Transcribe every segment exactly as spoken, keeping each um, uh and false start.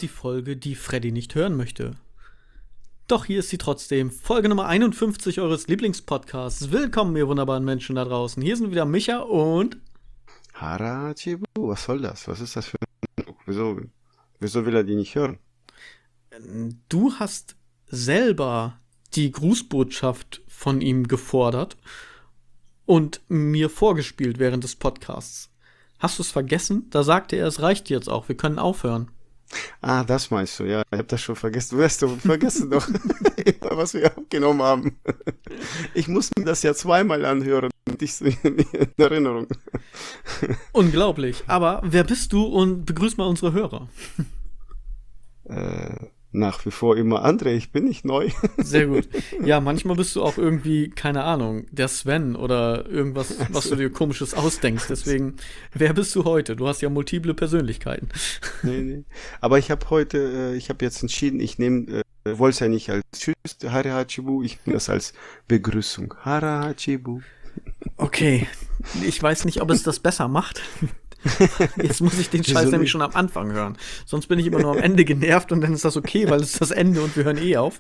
die Folge, die Freddy nicht hören möchte. Doch hier ist sie trotzdem. Folge Nummer einundfünfzig eures Lieblingspodcasts. Willkommen, ihr wunderbaren Menschen da draußen. Hier sind wieder Micha und... Harachibu, was soll das? Was ist das für ein... Wieso, wieso will er die nicht hören? Du hast selber die Grußbotschaft von ihm gefordert und mir vorgespielt während des Podcasts. Hast du es vergessen? Da sagte er, es reicht jetzt auch, wir können aufhören. Ah, das meinst du, ja. Ich hab das schon vergessen. Du hast doch vergessen doch, was wir abgenommen haben. Ich muss mir das ja zweimal anhören und ich so in Erinnerung. Unglaublich. Aber wer bist du und begrüß mal unsere Hörer. Äh, nach wie vor immer André, ich bin nicht neu. Sehr gut. Ja, manchmal bist du auch irgendwie, keine Ahnung, der Sven oder irgendwas, was du dir Komisches ausdenkst. Deswegen, wer bist du heute? Du hast ja multiple Persönlichkeiten. Nee, nee. Aber ich habe heute, äh, ich habe jetzt entschieden, ich nehme, äh, wollte es ja nicht als Tschüss, Harachibu, ich nehme das als Begrüßung. Harachibu. Okay, ich weiß nicht, ob es das besser macht. Jetzt muss ich den Scheiß nämlich schon am Anfang hören. Sonst bin ich immer nur am Ende genervt und dann ist das okay, weil es ist das Ende und wir hören eh auf.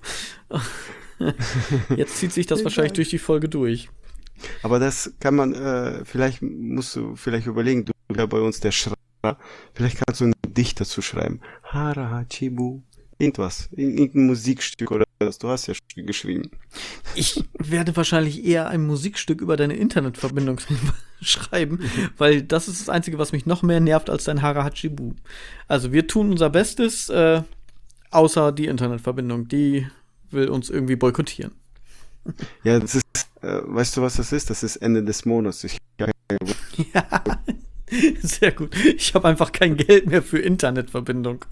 Jetzt zieht sich das wahrscheinlich durch die Folge durch. Aber das kann man, äh, vielleicht musst du vielleicht überlegen, du bist ja bei uns der Schreiber, vielleicht kannst du ein Gedicht dazu schreiben. Harachibu. Irgendwas, irgendein Musikstück oder das, du hast ja geschrieben. Ich werde wahrscheinlich eher ein Musikstück über deine Internetverbindung schreiben, weil das ist das Einzige, was mich noch mehr nervt als dein Harachibu. Also wir tun unser Bestes, äh, außer die Internetverbindung, die will uns irgendwie boykottieren. Ja, das ist, äh, weißt du, was das ist? Das ist Ende des Monats. Ich, ja, sehr gut. Ich habe einfach kein Geld mehr für Internetverbindung.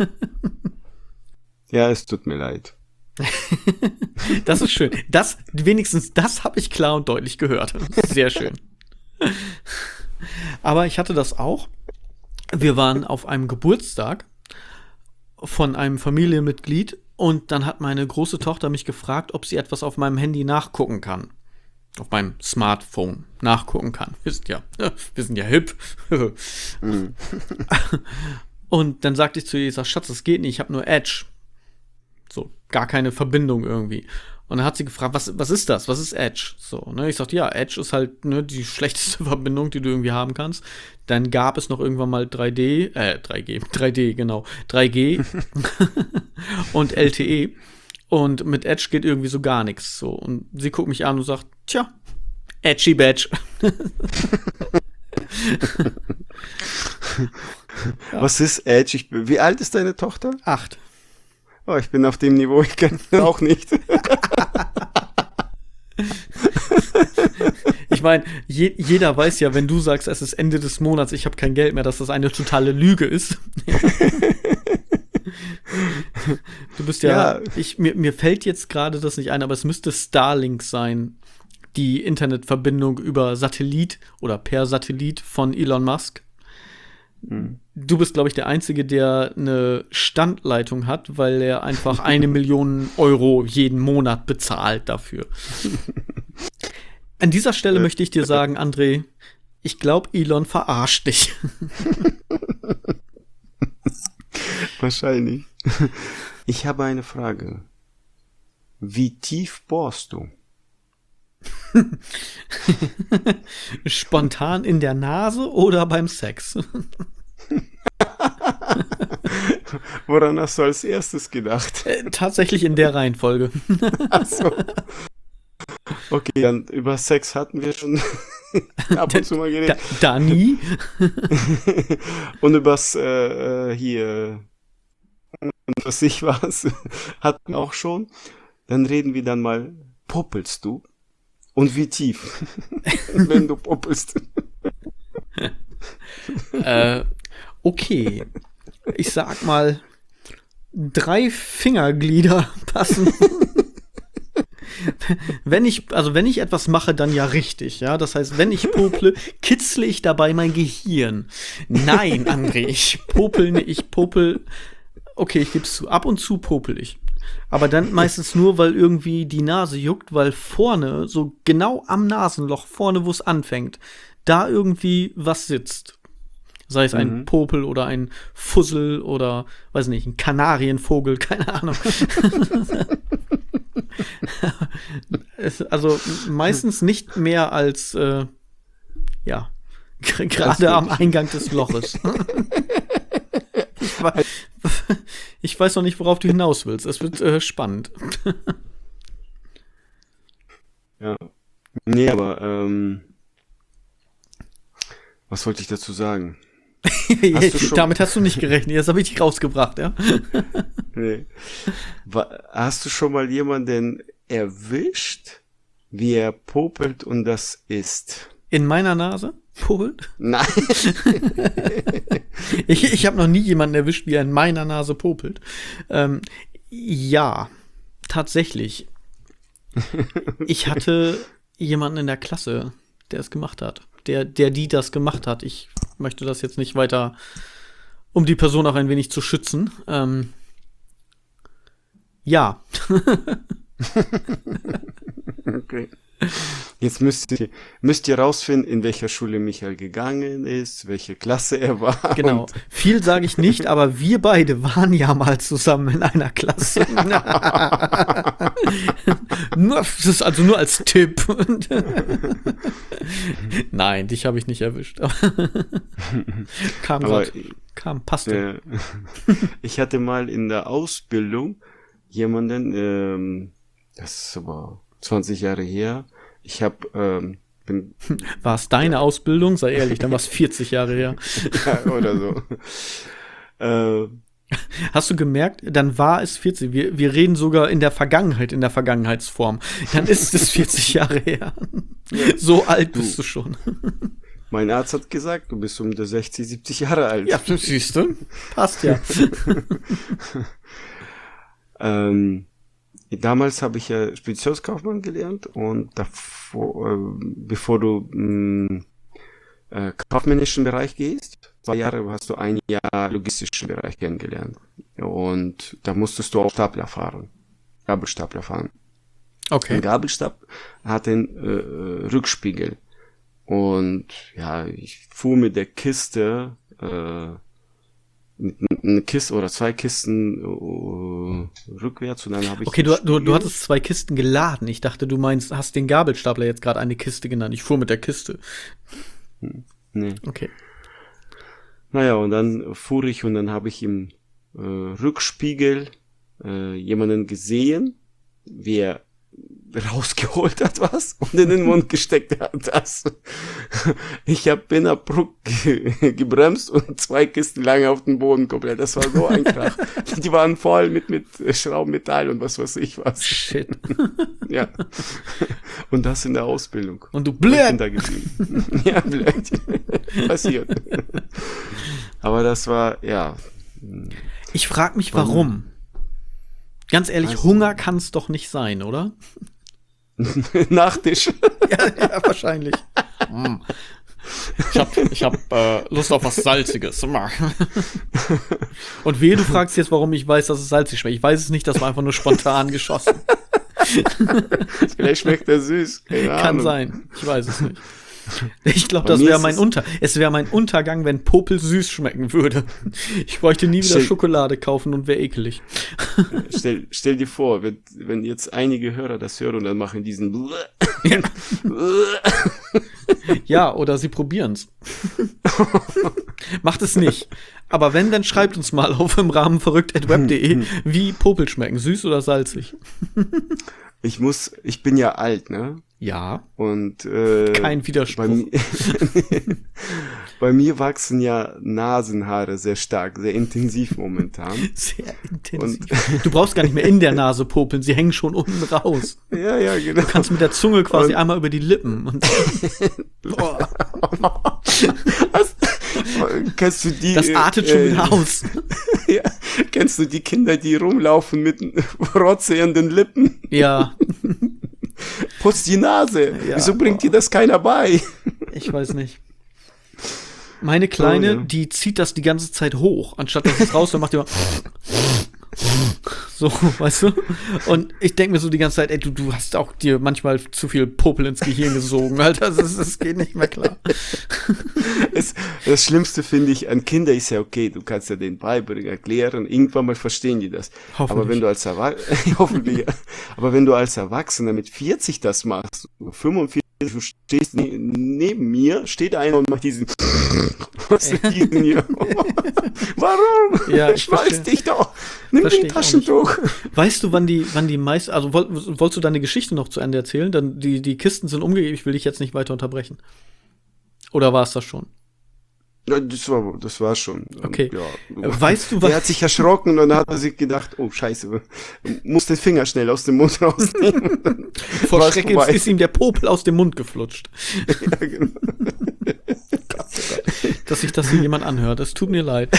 Ja, es tut mir leid. Das ist schön. Das, wenigstens das habe ich klar und deutlich gehört. Sehr schön. Aber ich hatte das auch. Wir waren auf einem Geburtstag von einem Familienmitglied und dann hat meine große Tochter mich gefragt, ob sie etwas auf meinem Handy nachgucken kann. Auf meinem Smartphone nachgucken kann. Wir sind ja, wir sind ja hip. Mhm. Und dann sagte ich zu ihr, ich sag, Schatz, das geht nicht, ich habe nur Edge. So, gar keine Verbindung irgendwie. Und dann hat sie gefragt, was, was ist das? Was ist Edge? So, ne? Ich sagte, ja, Edge ist halt ne, die schlechteste Verbindung, die du irgendwie haben kannst. Dann gab es noch irgendwann mal drei D, äh, drei G, drei D, genau, drei G und L T E. Und mit Edge geht irgendwie so gar nichts. So. Und sie guckt mich an und sagt, tja, Edgy Badge. Ja. Was ist Edge? Ich, wie alt ist deine Tochter? Acht. Oh, ich bin auf dem Niveau, ich kenne ihn auch nicht. Ich meine, je, jeder weiß ja, wenn du sagst, es ist Ende des Monats, ich habe kein Geld mehr, dass das eine totale Lüge ist. Du bist ja, ja. Ich, mir, mir fällt jetzt gerade das nicht ein, aber es müsste Starlink sein, die Internetverbindung über Satellit oder per Satellit von Elon Musk. Hm. Du bist, glaube ich, der Einzige, der eine Standleitung hat, weil er einfach eine Million Euro jeden Monat bezahlt dafür. An dieser Stelle möchte ich dir sagen, André, ich glaube, Elon verarscht dich. Wahrscheinlich. Ich habe eine Frage. Wie tief bohrst du? Spontan in der Nase oder beim Sex? Woran hast du als erstes gedacht? Äh, tatsächlich in der Reihenfolge. Ach so. Okay, dann über Sex hatten wir schon ab und zu mal geredet. Da, da nie. Und übers äh, hier und was ich was hatten wir auch schon. Dann reden wir dann mal, popelst du? Und wie tief? Wenn du popelst. äh, okay. Ich sag mal, drei Fingerglieder passen. Wenn ich, also wenn ich etwas mache, dann ja richtig, ja. Das heißt, wenn ich pople, kitzle ich dabei mein Gehirn. Nein, André, ich popel, ich popel. Okay, ich gebe es zu. Ab und zu popel ich. Aber dann meistens nur, weil irgendwie die Nase juckt, weil vorne, so genau am Nasenloch, vorne, wo es anfängt, da irgendwie was sitzt. Sei es ein Mhm. Popel oder ein Fussel oder, weiß nicht, ein Kanarienvogel, keine Ahnung. es, also meistens nicht mehr als, äh, ja, g- gerade am möglich. Eingang des Loches. ich, wei- ich weiß noch nicht, worauf du hinaus willst. Es wird äh, spannend. Ja. Nee, aber ähm, was wollte ich dazu sagen? Hast du schon- Damit hast du nicht gerechnet. Jetzt habe ich dich rausgebracht, ja. Nee. Wa- Hast du schon mal jemanden erwischt, wie er popelt und das isst? In meiner Nase? Popelt? Nein. Ich, ich habe noch nie jemanden erwischt, wie er in meiner Nase popelt. Ähm, ja, tatsächlich. Ich hatte jemanden in der Klasse, der es gemacht hat. Der, der die das gemacht hat. Ich möchte das jetzt nicht weiter, um die Person auch ein wenig zu schützen. Ähm, ja. Okay. Jetzt müsst ihr, müsst ihr rausfinden, in welcher Schule Michael gegangen ist, welche Klasse er war. Genau. Und Viel sage ich nicht, aber wir beide waren ja mal zusammen in einer Klasse. Nur, das ist also nur als Tipp. Nein, dich habe ich nicht erwischt. kam Aber grad, kam, passte. äh, ich hatte mal in der Ausbildung jemanden, ähm, das ist aber zwanzig Jahre her. Ich habe ähm, bin War es deine Ausbildung? Sei ehrlich, dann war es vierzig Jahre her. ja, oder so. äh, Hast du gemerkt, dann war es vierzig. Wir, wir reden sogar in der Vergangenheit, in der Vergangenheitsform. Dann ist es vierzig Jahre her. So alt bist du schon. Mein Arzt hat gesagt, du bist um die sechzig, siebzig Jahre alt. Ja, siehst du. Passt ja. Ähm, damals habe ich ja Speditionskaufmann gelernt und davor, äh, bevor du mh, äh, kaufmännischen Bereich gehst, zwei Jahre hast du ein Jahr logistischen Bereich kennengelernt. Und da musstest du auch Stapler fahren. Gabelstapler fahren. Okay. Ein Gabelstab hat den äh, Rückspiegel. Und ja, ich fuhr mit der Kiste, äh, mit einer Kiste oder zwei Kisten äh, rückwärts und dann habe ich. Okay, du, den du, du Spiegel- hattest zwei Kisten geladen. Ich dachte, du meinst, hast den Gabelstapler jetzt gerade eine Kiste genannt. Ich fuhr mit der Kiste. Nee. Okay. Naja, und dann fuhr ich und dann habe ich im äh, Rückspiegel äh, jemanden gesehen, wie er rausgeholt hat was und in den Mund gesteckt hat das. Ich habe bin abrupt ge gebremst und zwei Kisten lang auf den Boden komplett. Das war so ein Krach. Die waren voll mit mit Schraubenmetall und was weiß ich was. Shit. Ja. Und das in der Ausbildung. Und du Ich blöd. bin da geblieben. Ja, blöd. Passiert. Aber das war, ja. Ich frag mich, warum. Ganz ehrlich, Weiß Hunger kann es doch nicht sein, oder? Nachtisch. Ja, ja wahrscheinlich. Mm. Ich hab, ich hab äh, Lust auf was Salziges. Und wehe, du fragst jetzt, warum ich weiß, dass es salzig schmeckt. Ich weiß es nicht, das war einfach nur spontan geschossen. Vielleicht schmeckt er süß. Keine Kann Ahnung. sein. Ich weiß es nicht. Ich glaube, Bei das mir wäre ist mein es- Unter. Es wäre mein Untergang, wenn Popel süß schmecken würde. Ich bräuchte nie wieder Stell- Schokolade kaufen und wäre ekelig. Stell, stell dir vor, wenn, wenn jetzt einige Hörer das hören und dann machen diesen Ja, oder sie probieren's. Macht es nicht. Aber wenn, dann schreibt uns mal auf im Rahmen verrückt at web punkt de, wie Popel schmecken, süß oder salzig. Ich muss, ich bin ja alt, ne? Ja, Und äh, kein Widerspruch. bei, mi bei mir wachsen ja Nasenhaare sehr stark, sehr intensiv momentan. Sehr intensiv. Du brauchst gar nicht mehr in der Nase popeln, sie hängen schon unten raus. Ja, ja, genau. Du kannst mit der Zunge quasi Und- einmal über die Lippen. Und Boah, Was? Kennst du die? das artet schon äh, wieder aus. Ja, kennst du die Kinder, die rumlaufen mit Rotze in den Lippen? Ja, Putz die Nase. Ja. Wieso bringt dir das keiner bei? ich weiß nicht. Meine Kleine, Oh, ja. die zieht das die ganze Zeit hoch, anstatt dass es raus, dann macht die immer So, weißt du? Und ich denke mir so die ganze Zeit, ey, du, du hast auch dir manchmal zu viel Popel ins Gehirn gesogen, Alter. Das, ist, das geht nicht mehr klar. Es, das Schlimmste finde ich, an Kinder ist ja okay, du kannst ja denen beibringen, erklären, irgendwann mal verstehen die das. Aber wenn du als Erwachsener, hoffentlich, ja. Aber wenn du als Erwachsener mit vierzig das machst, fünfundvierzig, du stehst ne- neben mir, steht einer und macht diesen, was ist diesen hier? Warum? Ja, ich weiß dich doch. Nimm Versteh den ich auch Taschentuch. Weißt du, wann die, wann die meist, also woll, wolltest du deine Geschichte noch zu Ende erzählen? Dann die, die Kisten sind umgegeben, ich will dich jetzt nicht weiter unterbrechen. Oder war es das schon? Ja, das war, das war schon. Okay. Ja. Weißt du, was? Er hat sich erschrocken und dann hat er sich gedacht, oh Scheiße, muss den Finger schnell aus dem Mund rausnehmen. Vor Schreck ist, ist ihm der Popel aus dem Mund geflutscht. Ja, genau. Gott, oh Gott. Dass sich das hier jemand anhört, es tut mir leid.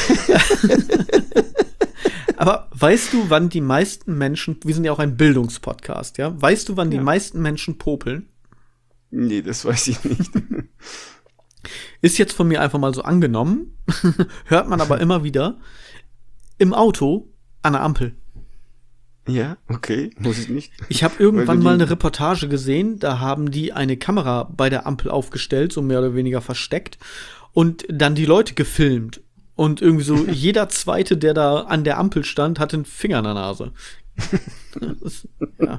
Aber weißt du, wann die meisten Menschen, wir sind ja auch ein Bildungspodcast, ja? Weißt du, wann Ja. die meisten Menschen popeln? Nee, das weiß ich nicht. Ist jetzt von mir einfach mal so angenommen, hört man aber immer wieder im Auto an der Ampel. Ja, okay, muss ich nicht. Ich habe Weil irgendwann du mal die- eine Reportage gesehen, da haben die eine Kamera bei der Ampel aufgestellt, so mehr oder weniger versteckt, und dann die Leute gefilmt. Und irgendwie so jeder Zweite, der da an der Ampel stand, hatte einen Finger in der Nase. Das, ja,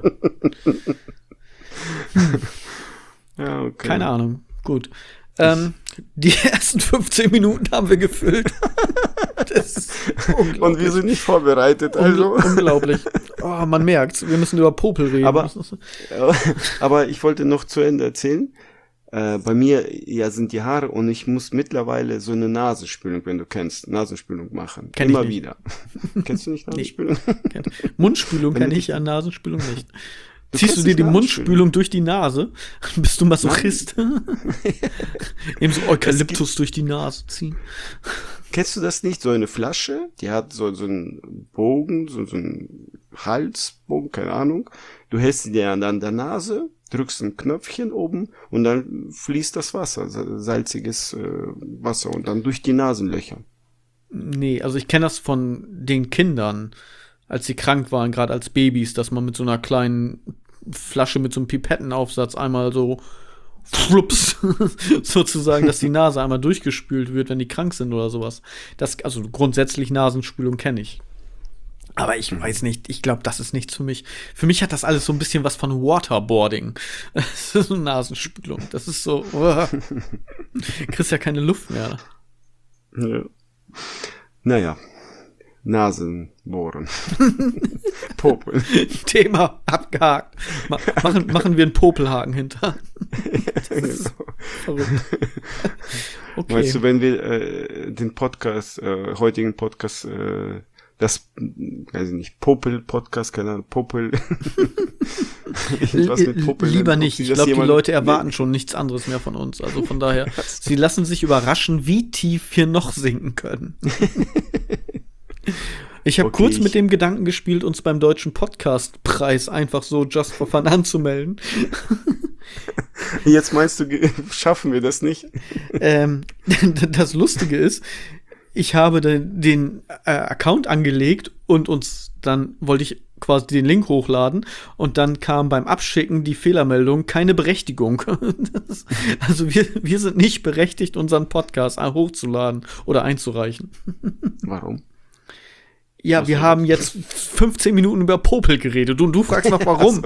Ja, okay. keine Ahnung. Gut. Ähm, die ersten fünfzehn Minuten haben wir gefüllt. Das ist unglaublich. Und wir sind nicht vorbereitet, Ungl- also. Unglaublich. Oh, man merkt's. Wir müssen über Popel reden. Aber- Das ist- Aber ich wollte noch zu Ende erzählen. Äh, bei mir ja sind die Haare und ich muss mittlerweile so eine Nasenspülung, wenn du kennst, Nasenspülung machen. Kenn ich Immer nicht. wieder. Kennst du nicht Nasenspülung? Mundspülung Wenn kenne du ich, ja, Nasenspülung nicht. Du Ziehst du kennst dir nicht die Nasenspülung? Mundspülung durch die Nase? Bist du Masochist? Eben so Eukalyptus durch die Nase ziehen. Kennst du das nicht? So eine Flasche, die hat so, so einen Bogen, so, so einen Halsbogen, keine Ahnung. Du hältst sie dir an an der Nase, drückst ein Knöpfchen oben und dann fließt das Wasser, sa- salziges äh, Wasser und dann durch die Nasenlöcher. Nee, also ich kenne das von den Kindern, als sie krank waren, gerade als Babys, dass man mit so einer kleinen Flasche mit so einem Pipettenaufsatz einmal so flups, sozusagen, dass die Nase einmal durchgespült wird, wenn die krank sind oder sowas. Das, also grundsätzlich Nasenspülung kenne ich. Aber ich weiß nicht, ich glaube, das ist nichts für mich. Für mich hat das alles so ein bisschen was von Waterboarding. Das ist so Nasenspülung. Das ist so, uh, kriegst ja keine Luft mehr. Ja. Naja, Nasenbohren. Popel. Thema abgehakt. Ma machen, machen wir einen Popelhaken hinter. Das ist verrückt. Okay. Weißt du, wenn wir äh, den Podcast, äh, heutigen Podcast, äh, das, weiß ich nicht, Popel-Podcast, keine Ahnung, Popel. Was mit Popel Lieber nennen, ob nicht. sie Ich das glaube, die jemand- Leute erwarten schon nichts anderes mehr von uns. Also von daher, sie lassen sich überraschen, wie tief wir noch sinken können. Ich habe Okay, kurz ich- mit dem Gedanken gespielt, uns beim deutschen Podcastpreis einfach so just for fun anzumelden. Jetzt meinst du, ge- schaffen wir das nicht? ähm, das Lustige ist, ich habe den, den äh, Account angelegt und uns dann wollte ich quasi den Link hochladen und dann kam beim Abschicken die Fehlermeldung, keine Berechtigung. Das, also wir, wir sind nicht berechtigt, unseren Podcast hochzuladen oder einzureichen. Warum? Ja, Was wir denn? haben jetzt fünfzehn Minuten über Popel geredet und du fragst noch warum.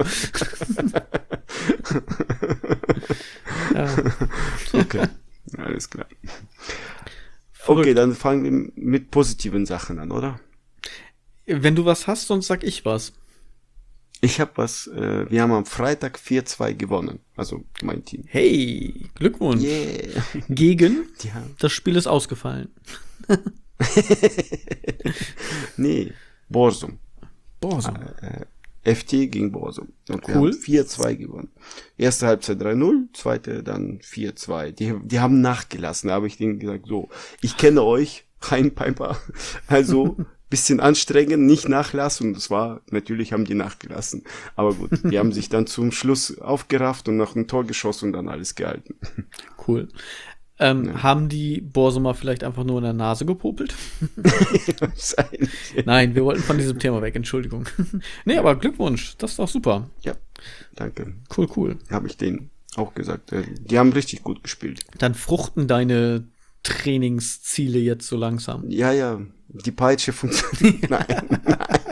Ja, Okay, alles klar. verrückt. Okay, dann fangen wir mit positiven Sachen an, oder? Wenn du was hast, sonst sag ich was. Ich habe was, äh, wir haben am Freitag vier zwei gewonnen, also mein Team. Hey, Glückwunsch. Yeah. Gegen, Ja. das Spiel ist ausgefallen. Nee, Borsum. Boah, so. Äh, F T gegen Borsum. Und wir Cool. haben vier zwei gewonnen. Erste Halbzeit drei null, zweite dann vier zwei. Die, die haben nachgelassen, da habe ich denen gesagt, so, ich kenne euch, Rheinpiper, also bisschen anstrengend, nicht nachlassen. Und das war, natürlich haben die nachgelassen. Aber gut, die haben sich dann zum Schluss aufgerafft und noch ein Tor geschossen und dann alles gehalten. Cool. Ähm, Ja. Haben die Borsumer vielleicht einfach nur in der Nase gepopelt? Wahrscheinlich. Nein, wir wollten von diesem Thema weg, Entschuldigung. Nee, aber Glückwunsch, das ist doch super. Ja, danke. Cool, cool. Habe ich denen auch gesagt. Äh, Die haben richtig gut gespielt. Dann fruchten deine Trainingsziele jetzt so langsam. Ja, ja, die Peitsche funktioniert. Nein,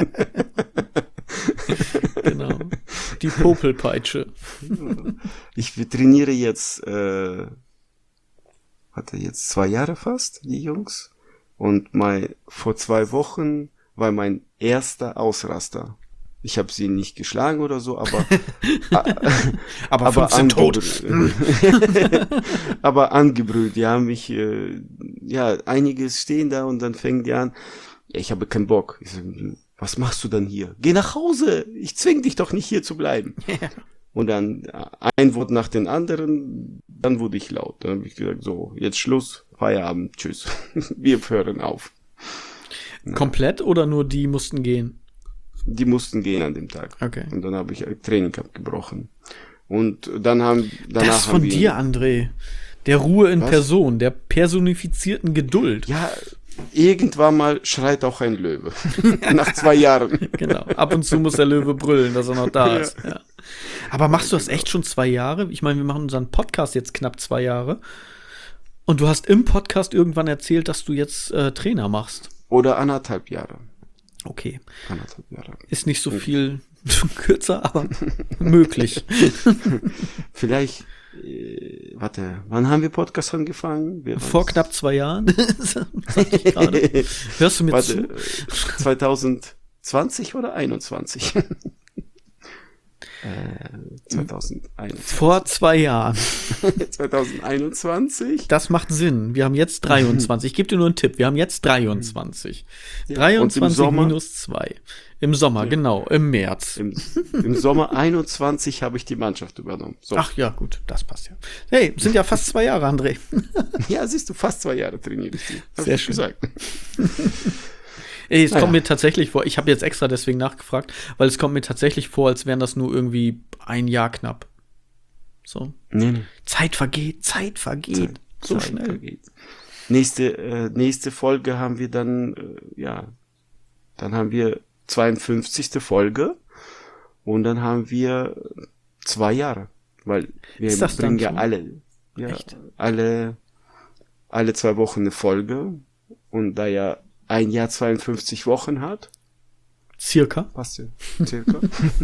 Genau. Die Popelpeitsche. ich trainiere jetzt, äh, hatte jetzt zwei Jahre fast, die Jungs. Und mein, vor zwei Wochen war mein erster Ausraster. Ich habe sie nicht geschlagen oder so, aber Aber, aber fünfzehn tot. angebrüllt. aber angebrüllt. Die haben mich, äh, ja, einiges stehen da und dann fängen die an. Ja, ich habe keinen Bock. Ich sag, was machst du dann hier? Geh nach Hause. Ich zwing dich doch nicht hier zu bleiben. Ja. Und dann äh, ein Wort nach dem anderen, dann wurde ich laut. Dann habe ich gesagt, so, jetzt Schluss, Feierabend, tschüss. Wir hören auf. Komplett oder nur die mussten gehen? Die mussten gehen an dem Tag. Okay. Und dann habe ich ein Training abgebrochen. Und dann haben danach Das haben von wir, dir, André. Der Ruhe in Was? Person, der personifizierten Geduld. Ja, irgendwann mal schreit auch ein Löwe. Nach zwei Jahren. Genau. Ab und zu muss der Löwe brüllen, dass er noch da Ja. ist. Ja. Aber machst du das echt schon zwei Jahre? Ich meine, wir machen unseren Podcast jetzt knapp zwei Jahre. Und du hast im Podcast irgendwann erzählt, dass du jetzt äh, Trainer machst. Oder anderthalb Jahre. Okay. Anderthalb Jahre. Ist nicht so viel kürzer, aber möglich. Vielleicht, äh, warte, wann haben wir Podcast angefangen? Wir Vor waren's- knapp zwei Jahren. Sag ich gerade. Hörst du mir Warte, zu? äh, zwanzig zwanzig oder einundzwanzig? äh, zwanzig einundzwanzig. Vor zwei Jahren. zwanzig einundzwanzig. Das macht Sinn. Wir haben jetzt dreiundzwanzig. Ich gebe dir nur einen Tipp. Wir haben jetzt dreiundzwanzig. Ja, dreiundzwanzig und im Sommer- minus zwei. Im Sommer, Ja. genau. Im März. Im, Im Sommer einundzwanzig habe ich die Mannschaft übernommen. So. Ach ja, gut. Das passt ja. Hey, sind ja fast zwei Jahre, André. Ja, siehst du, fast zwei Jahre trainiere ich die. Hab Sehr ich schön. gesagt. Ey, es Naja. kommt mir tatsächlich vor, ich habe jetzt extra deswegen nachgefragt, weil es kommt mir tatsächlich vor, als wären das nur irgendwie ein Jahr knapp. So. Nee, nee. Zeit vergeht, Zeit vergeht. Zeit- so Zeit schnell. vergeht. Nächste, äh, nächste Folge haben wir dann, äh, ja, dann haben wir zweiundfünfzigste Folge und dann haben wir zwei Jahre, weil wir Ist das dann bringen ja schon? alle, ja, Echt? alle, alle zwei Wochen eine Folge und da ja ein Jahr zweiundfünfzig Wochen hat, Circa. passt ja, circa,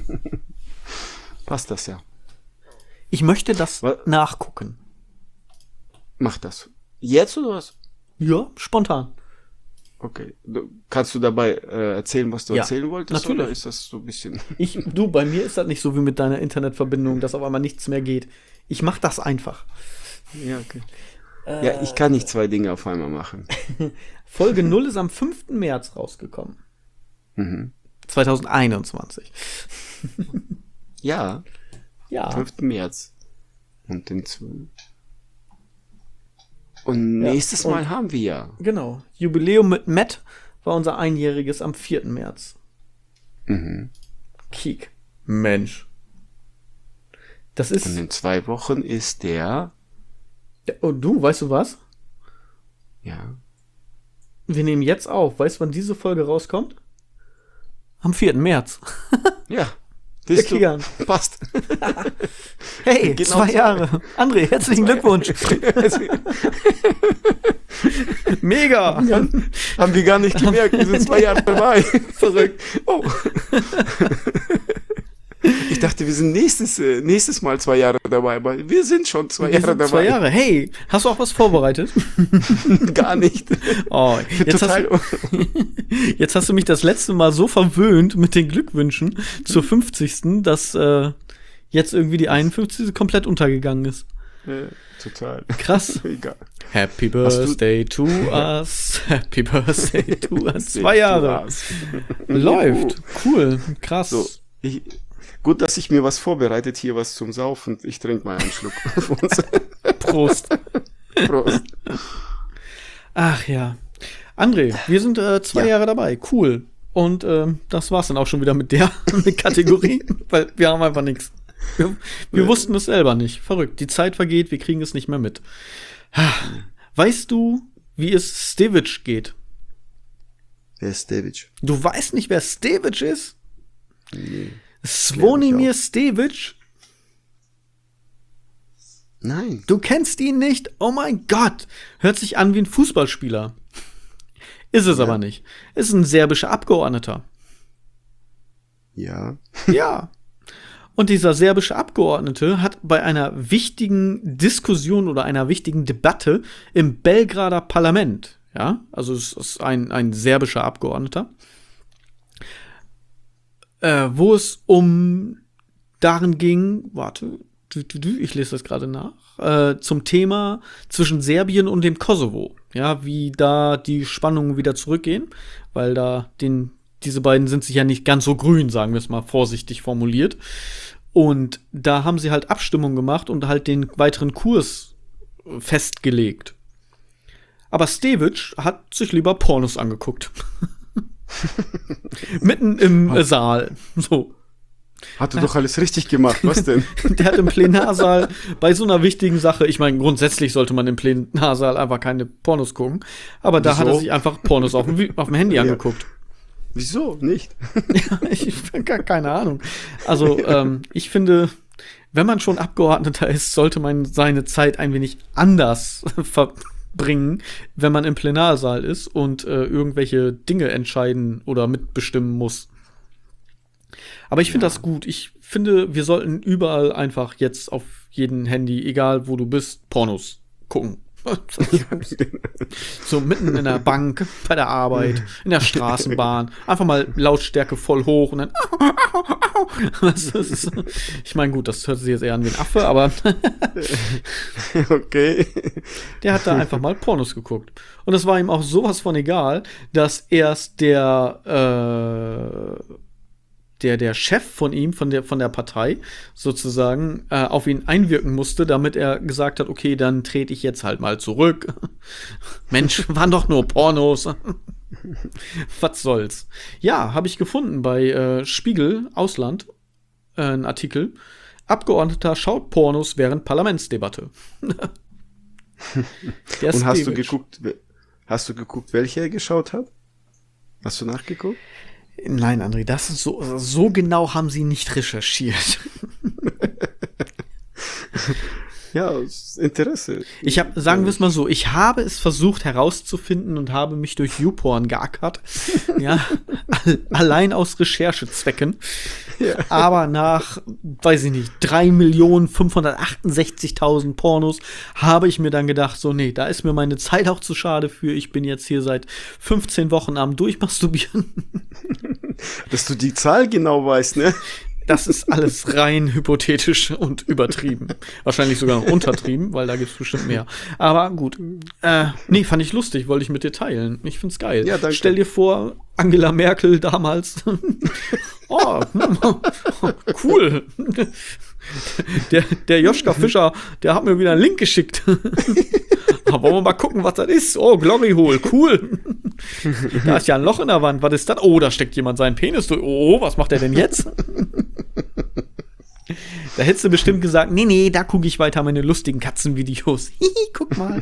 passt das ja. Ich möchte das Was? nachgucken. Mach das. Jetzt oder was? Ja, spontan. Okay. Du, kannst du dabei äh, erzählen, was du Ja, erzählen wolltest? natürlich. Oder ist das so ein bisschen... Ich, du, bei mir ist das nicht so wie mit deiner Internetverbindung, dass auf einmal nichts mehr geht. Ich mach das einfach. Ja, okay. Ja, ich kann nicht zwei Dinge auf einmal machen. Folge null ist am fünften März rausgekommen. Mhm. zwanzig einundzwanzig. Ja, Ja. fünften März. Und den zwei. Und Ja, nächstes und- Mal haben wir ja. Genau. Jubiläum mit Matt war unser einjähriges am vierten März. Mhm. Kiek. Mensch. Das Und ist. in zwei Wochen ist der. Oh, du, weißt du was? Ja. Wir nehmen jetzt auf. Weißt du, wann diese Folge rauskommt? Am vierten März. Ja. Der Siehst du? Kian. Passt. Hey, Genau zwei so. Jahre. André, herzlichen Glückwunsch. Mega. Haben wir gar nicht gemerkt, wir sind zwei Jahre dabei. Verrückt. Oh. Ich dachte, wir sind nächstes, äh, nächstes Mal zwei Jahre dabei, aber wir sind schon zwei Wir Jahre sind dabei. zwei Jahre. Hey, hast du auch was vorbereitet? Gar nicht. Oh, jetzt, hast, Total. jetzt hast du mich das letzte Mal so verwöhnt mit den Glückwünschen zur fünfzigsten, dass äh, jetzt irgendwie die einundfünfzigste komplett untergegangen ist. Ja, total. Krass. Egal. Happy Hast du- Birthday to us. Happy Birthday to us. Zwei Jahre. Läuft. Cool. Krass. So, ich, gut, dass ich mir was vorbereitet, hier was zum Saufen. Ich trinke mal einen Schluck. Auf uns. Prost. Prost. Ach ja. André, wir sind äh, zwei Ja. Jahre dabei. Cool. Und ähm, das war's dann auch schon wieder mit der mit Kategorie, weil wir haben einfach nichts. Wir, wir Nee. wussten es selber nicht. Verrückt. Die Zeit vergeht, wir kriegen es nicht mehr mit. Weißt du, wie es Stevic geht? Wer ist Stevic? Du weißt nicht, wer Stevic ist? Nee. Zvonimir Stevic? Nein. Du kennst ihn nicht? Oh mein Gott. Hört sich an wie ein Fußballspieler. Ist es Ja. aber nicht. Ist ein serbischer Abgeordneter. Ja. Ja. Und dieser serbische Abgeordnete hat bei einer wichtigen Diskussion oder einer wichtigen Debatte im Belgrader Parlament, ja, also es ist ein, ein serbischer Abgeordneter, äh, wo es um darin ging, warte, du, du, du, ich lese das gerade nach, äh, zum Thema zwischen Serbien und dem Kosovo, ja, wie da die Spannungen wieder zurückgehen, weil da den diese beiden sind sich ja nicht ganz so grün, sagen wir es mal vorsichtig formuliert. Und da haben sie halt Abstimmung gemacht und halt den weiteren Kurs festgelegt. Aber Stevic hat sich lieber Pornos angeguckt. Mitten im äh, Saal. So. Hat er doch alles richtig gemacht, was denn? Der hat im Plenarsaal bei so einer wichtigen Sache, ich meine, grundsätzlich sollte man im Plenarsaal einfach keine Pornos gucken, aber da Wieso? hat er sich einfach Pornos auf dem, auf dem Handy Ja. angeguckt. Wieso nicht? Ja, ich gar keine Ahnung. Also, ähm, ich finde, wenn man schon Abgeordneter ist, sollte man seine Zeit ein wenig anders verbringen, wenn man im Plenarsaal ist und äh, irgendwelche Dinge entscheiden oder mitbestimmen muss. Aber ich finde Ja. das gut. Ich finde, wir sollten überall einfach jetzt auf jedem Handy, egal wo du bist, Pornos gucken. So mitten in der Bank, bei der Arbeit, in der Straßenbahn. Einfach mal Lautstärke voll hoch und dann. Das ist, ich meine, gut, das hört sich jetzt eher an wie ein Affe, aber Okay. der hat da einfach mal Pornos geguckt. Und es war ihm auch sowas von egal, dass erst der, äh, der, der Chef von ihm, von der, von der Partei, sozusagen, äh, auf ihn einwirken musste, damit er gesagt hat, okay, dann trete ich jetzt halt mal zurück. Mensch, waren doch nur Pornos. Was soll's? Ja, habe ich gefunden bei äh, Spiegel Ausland, äh, einen Artikel. Abgeordneter schaut Pornos während Parlamentsdebatte. Der Und hast du Stevic. geguckt, we- hast du geguckt, welche er geschaut hat? Hast du nachgeguckt? Nein, André, das ist so, so genau haben sie nicht recherchiert. Ja, aus Interesse. Ich habe, sagen wir es mal so, ich habe es versucht herauszufinden und habe mich durch YouPorn geackert. Ja, allein aus Recherchezwecken. Ja. Aber nach, weiß ich nicht, drei Millionen fünfhundertachtundsechzigtausend Pornos habe ich mir dann gedacht, so, nee, da ist mir meine Zeit auch zu schade für. Ich bin jetzt hier seit fünfzehn Wochen am Durchmasturbieren. Dass du die Zahl genau weißt, ne? Das ist alles rein hypothetisch und übertrieben. Wahrscheinlich sogar noch untertrieben, weil da gibt's bestimmt mehr. Aber gut. Äh, nee, fand ich lustig, wollte ich mit dir teilen. Ich find's geil. Ja, danke. Stell dir vor, Angela Merkel damals. Oh, cool. Der, der Joschka Fischer, der hat mir wieder einen Link geschickt. Wollen wir mal gucken, was das ist? Oh, Glory Hole, cool. Da ist ja ein Loch in der Wand. Was ist das? Oh, da steckt jemand seinen Penis durch. Oh, was macht er denn jetzt? Da hättest du bestimmt gesagt, nee, nee, da gucke ich weiter meine lustigen Katzenvideos. Hihi, guck mal.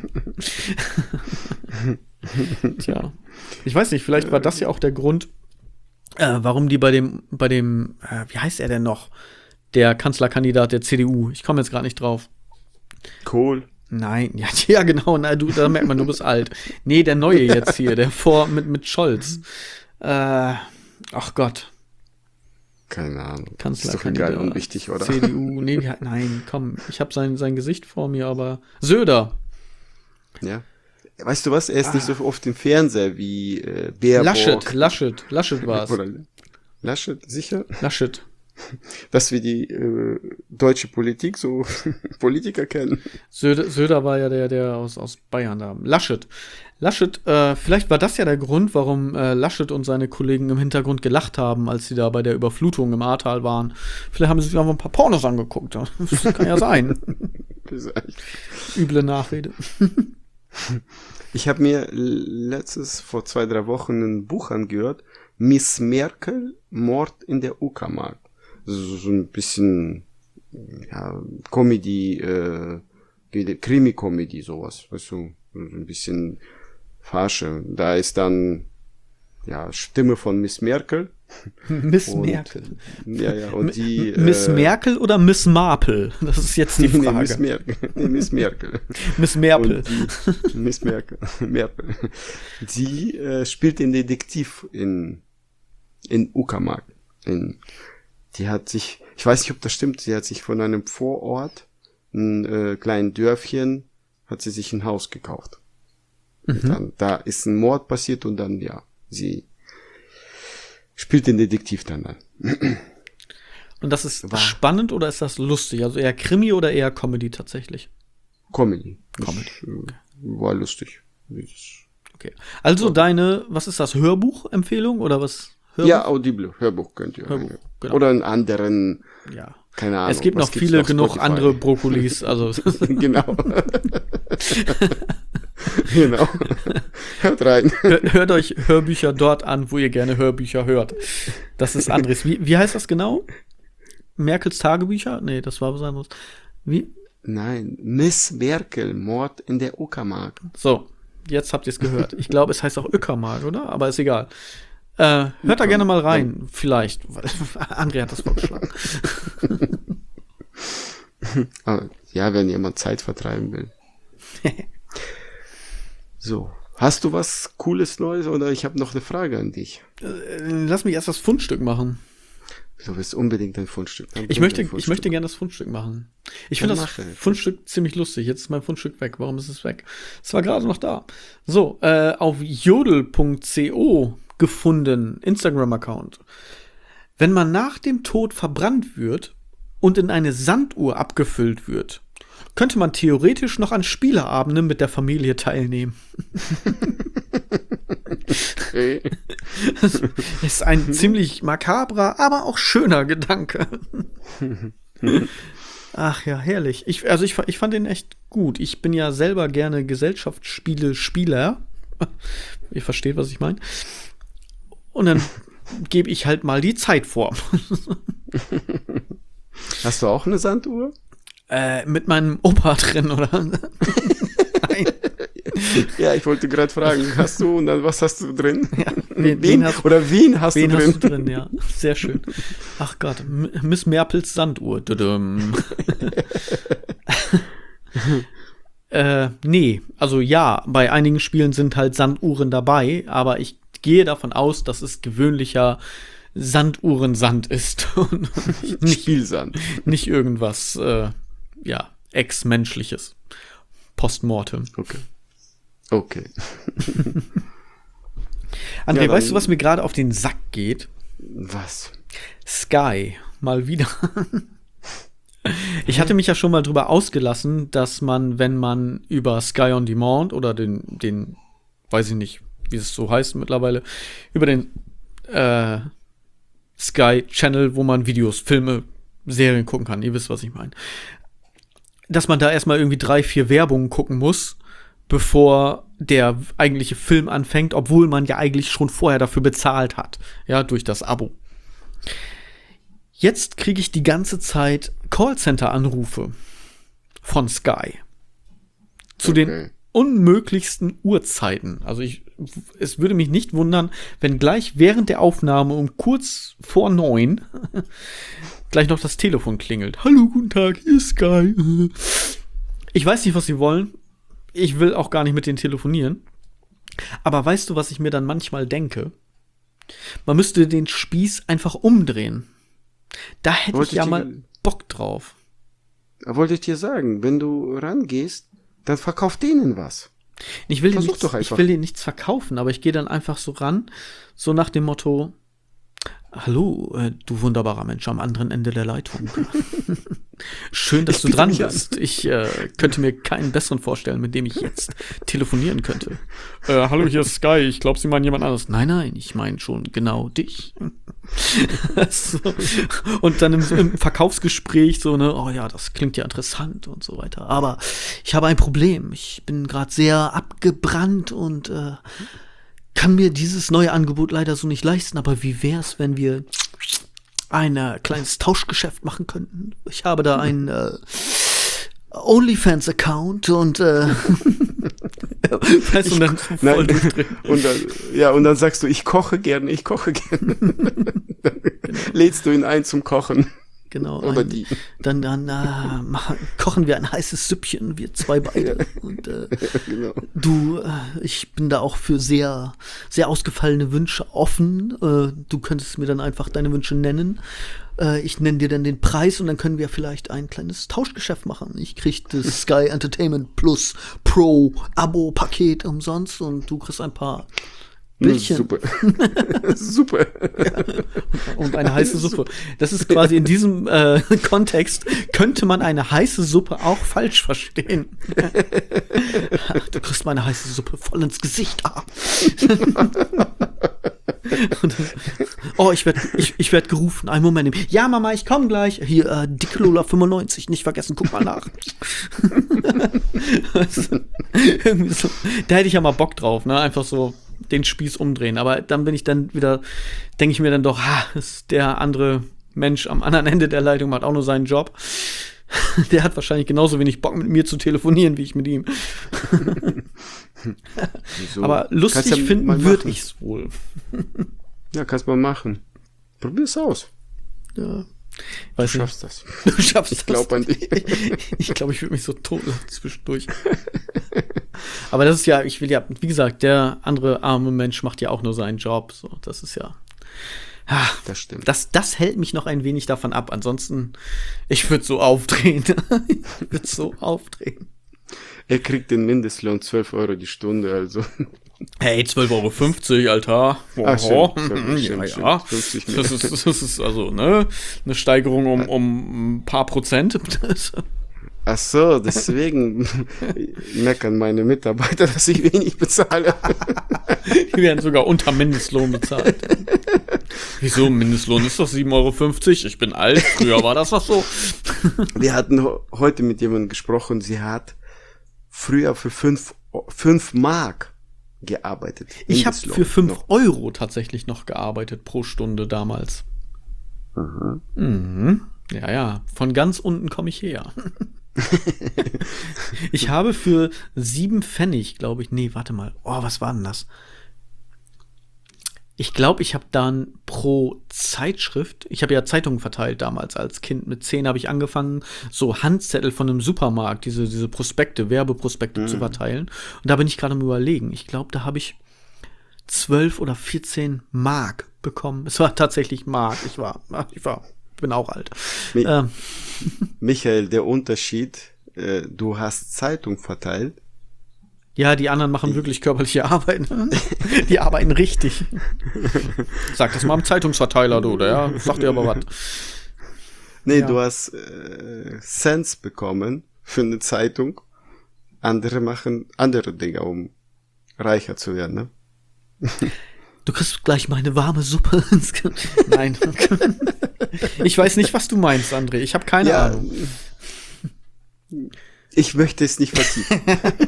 Tja. Ich weiß nicht, vielleicht war das ja auch der Grund, äh, warum die bei dem, bei dem, äh, wie heißt er denn noch? Der Kanzlerkandidat der C D U. Ich komme jetzt gerade nicht drauf. Cool. Nein, ja, ja genau, na, du, da merkt man, du bist alt. Nee, der neue jetzt hier, der vor mit, mit Scholz. Äh, ach Gott. Keine Ahnung. Ist doch Kanzlerkandidat. egal, unwichtig, oder? C D U, nee, wie, nein, komm, ich habe sein, sein Gesicht vor mir, aber Söder. Ja. Weißt du was? Er ist nicht so oft im Fernseher wie äh, Baerbock. Laschet, Laschet, Laschet war's. Oder Laschet, sicher? Laschet. Dass wir die äh, deutsche Politik, so Politiker kennen. Söder, Söder war ja der, der aus, aus Bayern da. Laschet. Laschet, äh, vielleicht war das ja der Grund, warum äh, Laschet und seine Kollegen im Hintergrund gelacht haben, als sie da bei der Überflutung im Ahrtal waren. Vielleicht haben sie sich einfach ein paar Pornos angeguckt. Das kann ja sein. Üble Nachrede. Ich habe mir letztes, vor zwei, drei Wochen ein Buch angehört. Miss Merkel, Mord in der Uckermark. So, so ein bisschen ja, Comedy, äh, Krimi-Comedy, sowas, weißt du, ein bisschen Farsche. Da ist dann, ja, Stimme von Miss Merkel. Miss und, Merkel. Ja, ja, und die. Miss äh, Merkel oder Miss Marple? Das ist jetzt die Frage. Nee, Miss Merkel. Nee, Miss Merkel. Miss Merkel. Und die, Miss Merkel. Merkel. Die äh, spielt den Detektiv in, in Uckermark. In, die hat sich, ich weiß nicht, ob das stimmt, sie hat sich von einem Vorort, ein äh, kleinen Dörfchen, hat sie sich ein Haus gekauft. Mhm. Und dann, da ist ein Mord passiert und dann, ja, sie spielt den Detektiv dann an. Und das ist War- spannend oder ist das lustig? Also eher Krimi oder eher Comedy tatsächlich? Comedy. Comedy. Das, äh, war lustig. Das, Okay. Also deine, was ist das, Hörbuch-Empfehlung oder was? Hörbuch? ja, Audible, Hörbuch könnt ihr. Hörbuch, ja. genau. Oder einen anderen, Ja. keine Ahnung. Es gibt was noch gibt's viele auf genug Spotify? andere Brokkolis, also Genau. Genau. Hört rein. hör- hört euch Hörbücher dort an, wo ihr gerne Hörbücher hört. Das ist anderes. Wie, wie heißt das genau? Merkels Tagebücher? Nee, das war was anderes. Wie? Nein, Miss Merkel, Mord in der Uckermark. So, jetzt habt ihr es gehört. Ich glaube, es heißt auch Uckermark, oder? Aber ist egal. Äh, hört da gerne mal rein, vielleicht. Weil André hat das vorgeschlagen. Ah, ja, wenn jemand Zeit vertreiben will. So, hast du was Cooles Neues oder ich habe noch eine Frage an dich. Äh, Lass mich erst das Fundstück machen. Du willst unbedingt ein Fundstück. Dann Ich bring möchte, dein ich Fundstück. möchte gerne das Fundstück machen. Ich Dann finde das mach es. Fundstück ziemlich lustig. Jetzt ist mein Fundstück weg. Warum ist es weg? Es war gerade noch da. So, äh, auf jodel punkt co gefunden, Instagram-Account. Wenn man nach dem Tod verbrannt wird und in eine Sanduhr abgefüllt wird, könnte man theoretisch noch an Spieleabenden mit der Familie teilnehmen. Okay. Das ist ein ziemlich makabrer, aber auch schöner Gedanke. Ach ja, herrlich. Ich, also ich, fa- ich fand den echt gut. Ich bin ja selber gerne Gesellschaftsspiele-Spieler. Ihr versteht, was ich meine. Und dann gebe ich halt mal die Zeit vor. Hast du auch eine Sanduhr? äh, mit meinem Opa drin, oder? Nein. Ja, ich wollte gerade fragen, hast du und dann was hast du drin? Ja, wen, Wen, wen hast, oder wen hast wen du drin? hast du drin? Ja, sehr schön. Ach Gott, M- Miss Merpels Sanduhr. Tudum. äh, nee, also ja, bei einigen Spielen sind halt Sanduhren dabei, aber ich gehe davon aus, dass es gewöhnlicher Sanduhrensand ist und nicht, Spielsand. nicht irgendwas, äh, ja, ex-menschliches. Postmortem. Okay. Okay. André, Ja, dann- weißt du, was mir gerade auf den Sack geht? Was? Sky, mal wieder. Ich hatte mich ja schon mal drüber ausgelassen, dass man, wenn man über Sky on Demand oder den, den, weiß ich nicht, wie es so heißt mittlerweile, über den äh, Sky Channel, wo man Videos, Filme, Serien gucken kann, ihr wisst, was ich meine, dass man da erstmal irgendwie drei, vier Werbungen gucken muss, bevor der eigentliche Film anfängt, obwohl man ja eigentlich schon vorher dafür bezahlt hat, ja, durch das Abo. Jetzt kriege ich die ganze Zeit Callcenter-Anrufe von Sky. Zu Okay. den unmöglichsten Uhrzeiten. Also ich, es würde mich nicht wundern, wenn gleich während der Aufnahme um kurz vor neun gleich noch das Telefon klingelt. Hallo, guten Tag, hier ist Sky. Ich weiß nicht, was sie wollen. Ich will auch gar nicht mit denen telefonieren. Aber weißt du, was ich mir dann manchmal denke? Man müsste den Spieß einfach umdrehen. Da hätte Wollte ich ja ich mal dir- Bock drauf. Wollte ich dir sagen, wenn du rangehst, dann verkauf denen was. Ich will, dir Versuch nichts, doch ich einfach. will dir nichts verkaufen, aber ich gehe dann einfach so ran, so nach dem Motto: Hallo, äh, du wunderbarer Mensch am anderen Ende der Leitung. Schön, dass Ich du biete dran mich an. bist. Ich äh, könnte mir keinen besseren vorstellen, mit dem ich jetzt telefonieren könnte. Äh, hallo, hier ist Sky. Ich glaube, Sie meinen jemand anderes. Nein, nein, ich meine schon genau dich. So. Und dann im, im Verkaufsgespräch so, ne, oh ja, das klingt ja interessant und so weiter. Aber ich habe ein Problem. Ich bin gerade sehr abgebrannt und äh, kann mir dieses neue Angebot leider so nicht leisten. Aber wie wär's, wenn wir ein äh, kleines Tauschgeschäft machen könnten? Ich habe da ein äh, OnlyFans-Account und äh, weißt du, und dann so voll durchdrehen. Und dann, ja, und dann sagst du, ich koche gerne, ich koche gerne. Dann Genau. lädst du ihn ein zum Kochen. Genau. Oder ein, die. Dann, dann äh, machen, kochen wir ein heißes Süppchen, wir zwei beide. Und äh, Genau. du, äh, ich bin da auch für sehr, sehr ausgefallene Wünsche offen. Äh, du könntest mir dann einfach deine Wünsche nennen. Äh, ich nenne dir dann den Preis und dann können wir vielleicht ein kleines Tauschgeschäft machen. Ich krieg das Sky Entertainment Plus Pro Abo-Paket umsonst und du kriegst ein paar Bildchen. Super. Super. Und eine heiße Suppe. Das ist quasi in diesem äh, Kontext, könnte man eine heiße Suppe auch falsch verstehen. Du kriegst meine heiße Suppe voll ins Gesicht. Ah. Und dann, oh, ich werde ich, ich werd gerufen. Einen Moment. Ja, Mama, ich komme gleich. Hier, äh, Dicke Lola fünfundneunzig. Nicht vergessen, guck mal nach. Also, irgendwie so. Da hätte ich ja mal Bock drauf, ne? Einfach so den Spieß umdrehen. Aber dann bin ich dann wieder, denke ich mir dann doch, ha, ist der andere Mensch am anderen Ende der Leitung macht auch nur seinen Job. Der hat wahrscheinlich genauso wenig Bock mit mir zu telefonieren, wie ich mit ihm. Wieso? Aber lustig Kannst ja mal finden würde machen. ich's wohl. Ja, kannst mal machen. Probier's aus. Ja. Du Weiß nicht. schaffst das. Du schaffst Ich glaube an dich. Ich glaube, ich würde mich so totlachen zwischendurch. Aber das ist ja, ich will ja, wie gesagt, der andere arme Mensch macht ja auch nur seinen Job. So, das ist ja. Ah, Das stimmt. das, das hält mich noch ein wenig davon ab. Ansonsten, ich würde so aufdrehen. Ich würde so aufdrehen. Er kriegt den Mindestlohn zwölf Euro die Stunde, also. Hey, zwölf Euro fünfzig, Alter. Ah, Oho. stimmt, stimmt, ja, stimmt, ja. stimmt. fünfzig mehr. Das ist, das ist also, ne, eine Steigerung um, um ein paar Prozent. Ach so, deswegen meckern meine Mitarbeiter, dass ich wenig bezahle. Die werden sogar unter Mindestlohn bezahlt. Wieso? Mindestlohn ist doch sieben Euro fünfzig. Ich bin alt. Früher war das doch so. Wir hatten ho- heute mit jemandem gesprochen, sie hat früher für fünf fünf Mark gearbeitet. Ich habe Mindestlohn für fünf noch. Euro tatsächlich noch gearbeitet pro Stunde damals. Aha. Mhm. Ja, ja. Von ganz unten komme ich her. Ich habe für sieben Pfennig, glaube ich, nee, warte mal. Oh, was war denn das? Ich glaube, ich habe dann pro Zeitschrift, ich habe ja Zeitungen verteilt damals als Kind. Mit zehn habe ich angefangen, so Handzettel von einem Supermarkt, diese, diese Prospekte, Werbeprospekte Mhm. zu verteilen. Und da bin ich gerade am Überlegen. Ich glaube, da habe ich zwölf oder vierzehn Mark bekommen. Es war tatsächlich Mark. Ich war, ich war, ich bin auch alt. Mi- Ähm, Michael, der Unterschied, äh, du hast Zeitung verteilt. Ja, die anderen machen wirklich körperliche Arbeit. Die arbeiten richtig. Sag das mal am Zeitungsverteiler, du, der sagt dir aber was. Nee, Ja. du hast äh, Cents bekommen für eine Zeitung. Andere machen andere Dinge, um reicher zu werden, ne? Du kriegst gleich meine warme Suppe ins Ge- Nein. Ich weiß nicht, was du meinst, André. Ich habe keine Ja. Ahnung. Ich möchte es nicht vertiefen.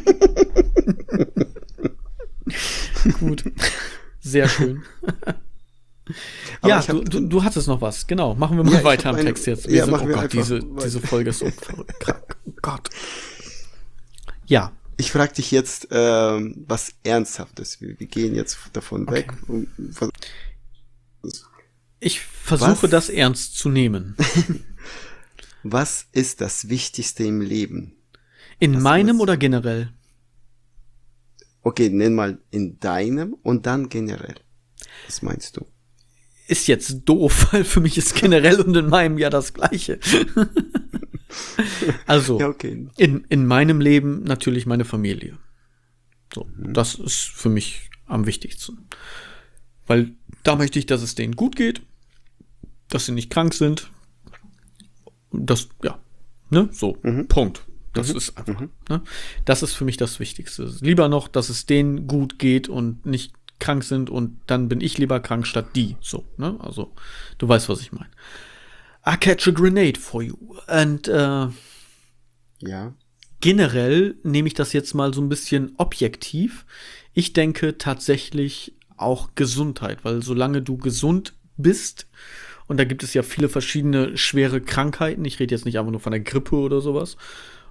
Gut. Sehr schön. Aber Ja, ich hab- du, du, du hattest noch was. Genau. Machen wir mal Ja, ich weiter hab am eine- Text jetzt. ja, sind, machen oh wir Gott, einfach diese, weiter. diese Folge ist so verrückt. Krank. Oh Gott. Ja. Ich frage dich jetzt ähm, was Ernsthaftes. Wir, wir gehen jetzt davon Okay. weg. Um, was, Ich versuche Was? das ernst zu nehmen. was ist das Wichtigste im Leben? In Was- meinem was- oder generell? Okay, nenn mal in deinem und dann generell. Was meinst du? Ist jetzt doof, weil für mich ist generell und in meinem ja das Gleiche. Also, Ja, okay. in, in meinem Leben natürlich meine Familie. So, das ist für mich am wichtigsten. Weil da möchte ich, dass es denen gut geht, dass sie nicht krank sind. Das, ja, ne, so, Mhm. Punkt. Das ist einfach, Mhm. ne? Das ist für mich das Wichtigste. Lieber noch, dass es denen gut geht und nicht krank sind und dann bin ich lieber krank statt die. So, ne? Also, du weißt, was ich meine. I catch a grenade for you. Und äh, Ja. generell nehme ich das jetzt mal so ein bisschen objektiv. Ich denke tatsächlich auch Gesundheit, weil solange du gesund bist, und da gibt es ja viele verschiedene schwere Krankheiten, ich rede jetzt nicht einfach nur von der Grippe oder sowas,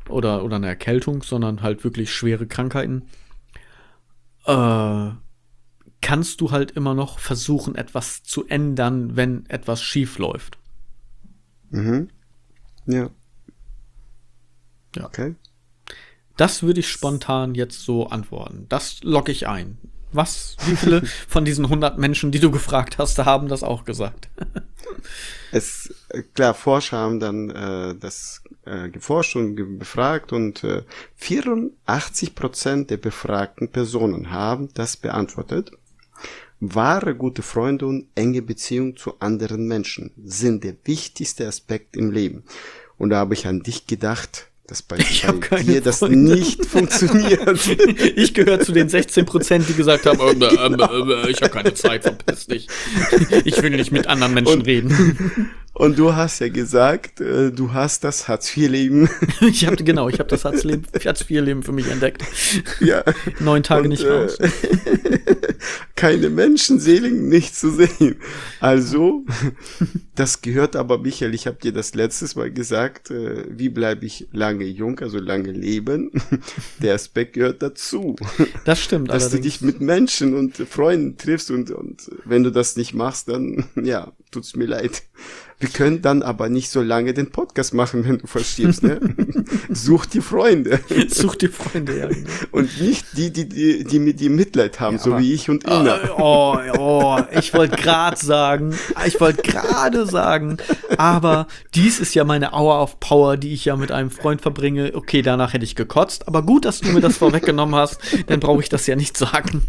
oder, oder eine Erkältung, sondern halt wirklich schwere Krankheiten, äh, kannst du halt immer noch versuchen, etwas zu ändern, wenn etwas schief läuft. Mhm. Ja. Ja. Okay. Das würde ich spontan jetzt so antworten. Das logge ich ein. Was, wie viele von diesen hundert Menschen, die du gefragt hast, haben das auch gesagt? Es, klar, Forscher haben dann äh, das äh, geforscht und ge- befragt und äh, vierundachtzig Prozent der befragten Personen haben das beantwortet. Wahre gute Freunde und enge Beziehungen zu anderen Menschen sind der wichtigste Aspekt im Leben. Und da habe ich an dich gedacht, dass bei, Ich hab bei keine dir das Freunde. nicht funktioniert. Ich gehöre zu den sechzehn Prozent, die gesagt haben, ähm, ähm, ähm, ich habe keine Zeit, verpiss dich. Ich will nicht mit anderen Menschen Und- reden. Und du hast ja gesagt, äh, du hast das Hartz-vier-Leben. Ich habe genau, ich habe das Hartz-vier-Leben für mich entdeckt. Ja. Neun Tage Und, nicht äh, raus. keine Menschenseelen nicht zu sehen. Also, das gehört aber, Michael, ich habe dir das letztes Mal gesagt, äh, wie bleibe ich lange jung, also lange leben. Der Aspekt gehört dazu. Das stimmt Dass du allerdings. dich mit Menschen und Freunden triffst und, und wenn du das nicht machst, dann, ja, tut's mir leid. Wir können dann aber nicht so lange den Podcast machen, wenn du verstehst, ne? Such dir Freunde. Such dir Freunde, ja. Genau. Und nicht die, die, die, die mit dir Mitleid haben, Ja, so aber- wie ich und Ina. Oh, oh, ich wollte gerade sagen, ich wollte gerade sagen, aber dies ist ja meine Hour of Power, die ich ja mit einem Freund verbringe. Okay, danach hätte ich gekotzt, aber gut, dass du mir das vorweggenommen hast, dann brauche ich das ja nicht sagen.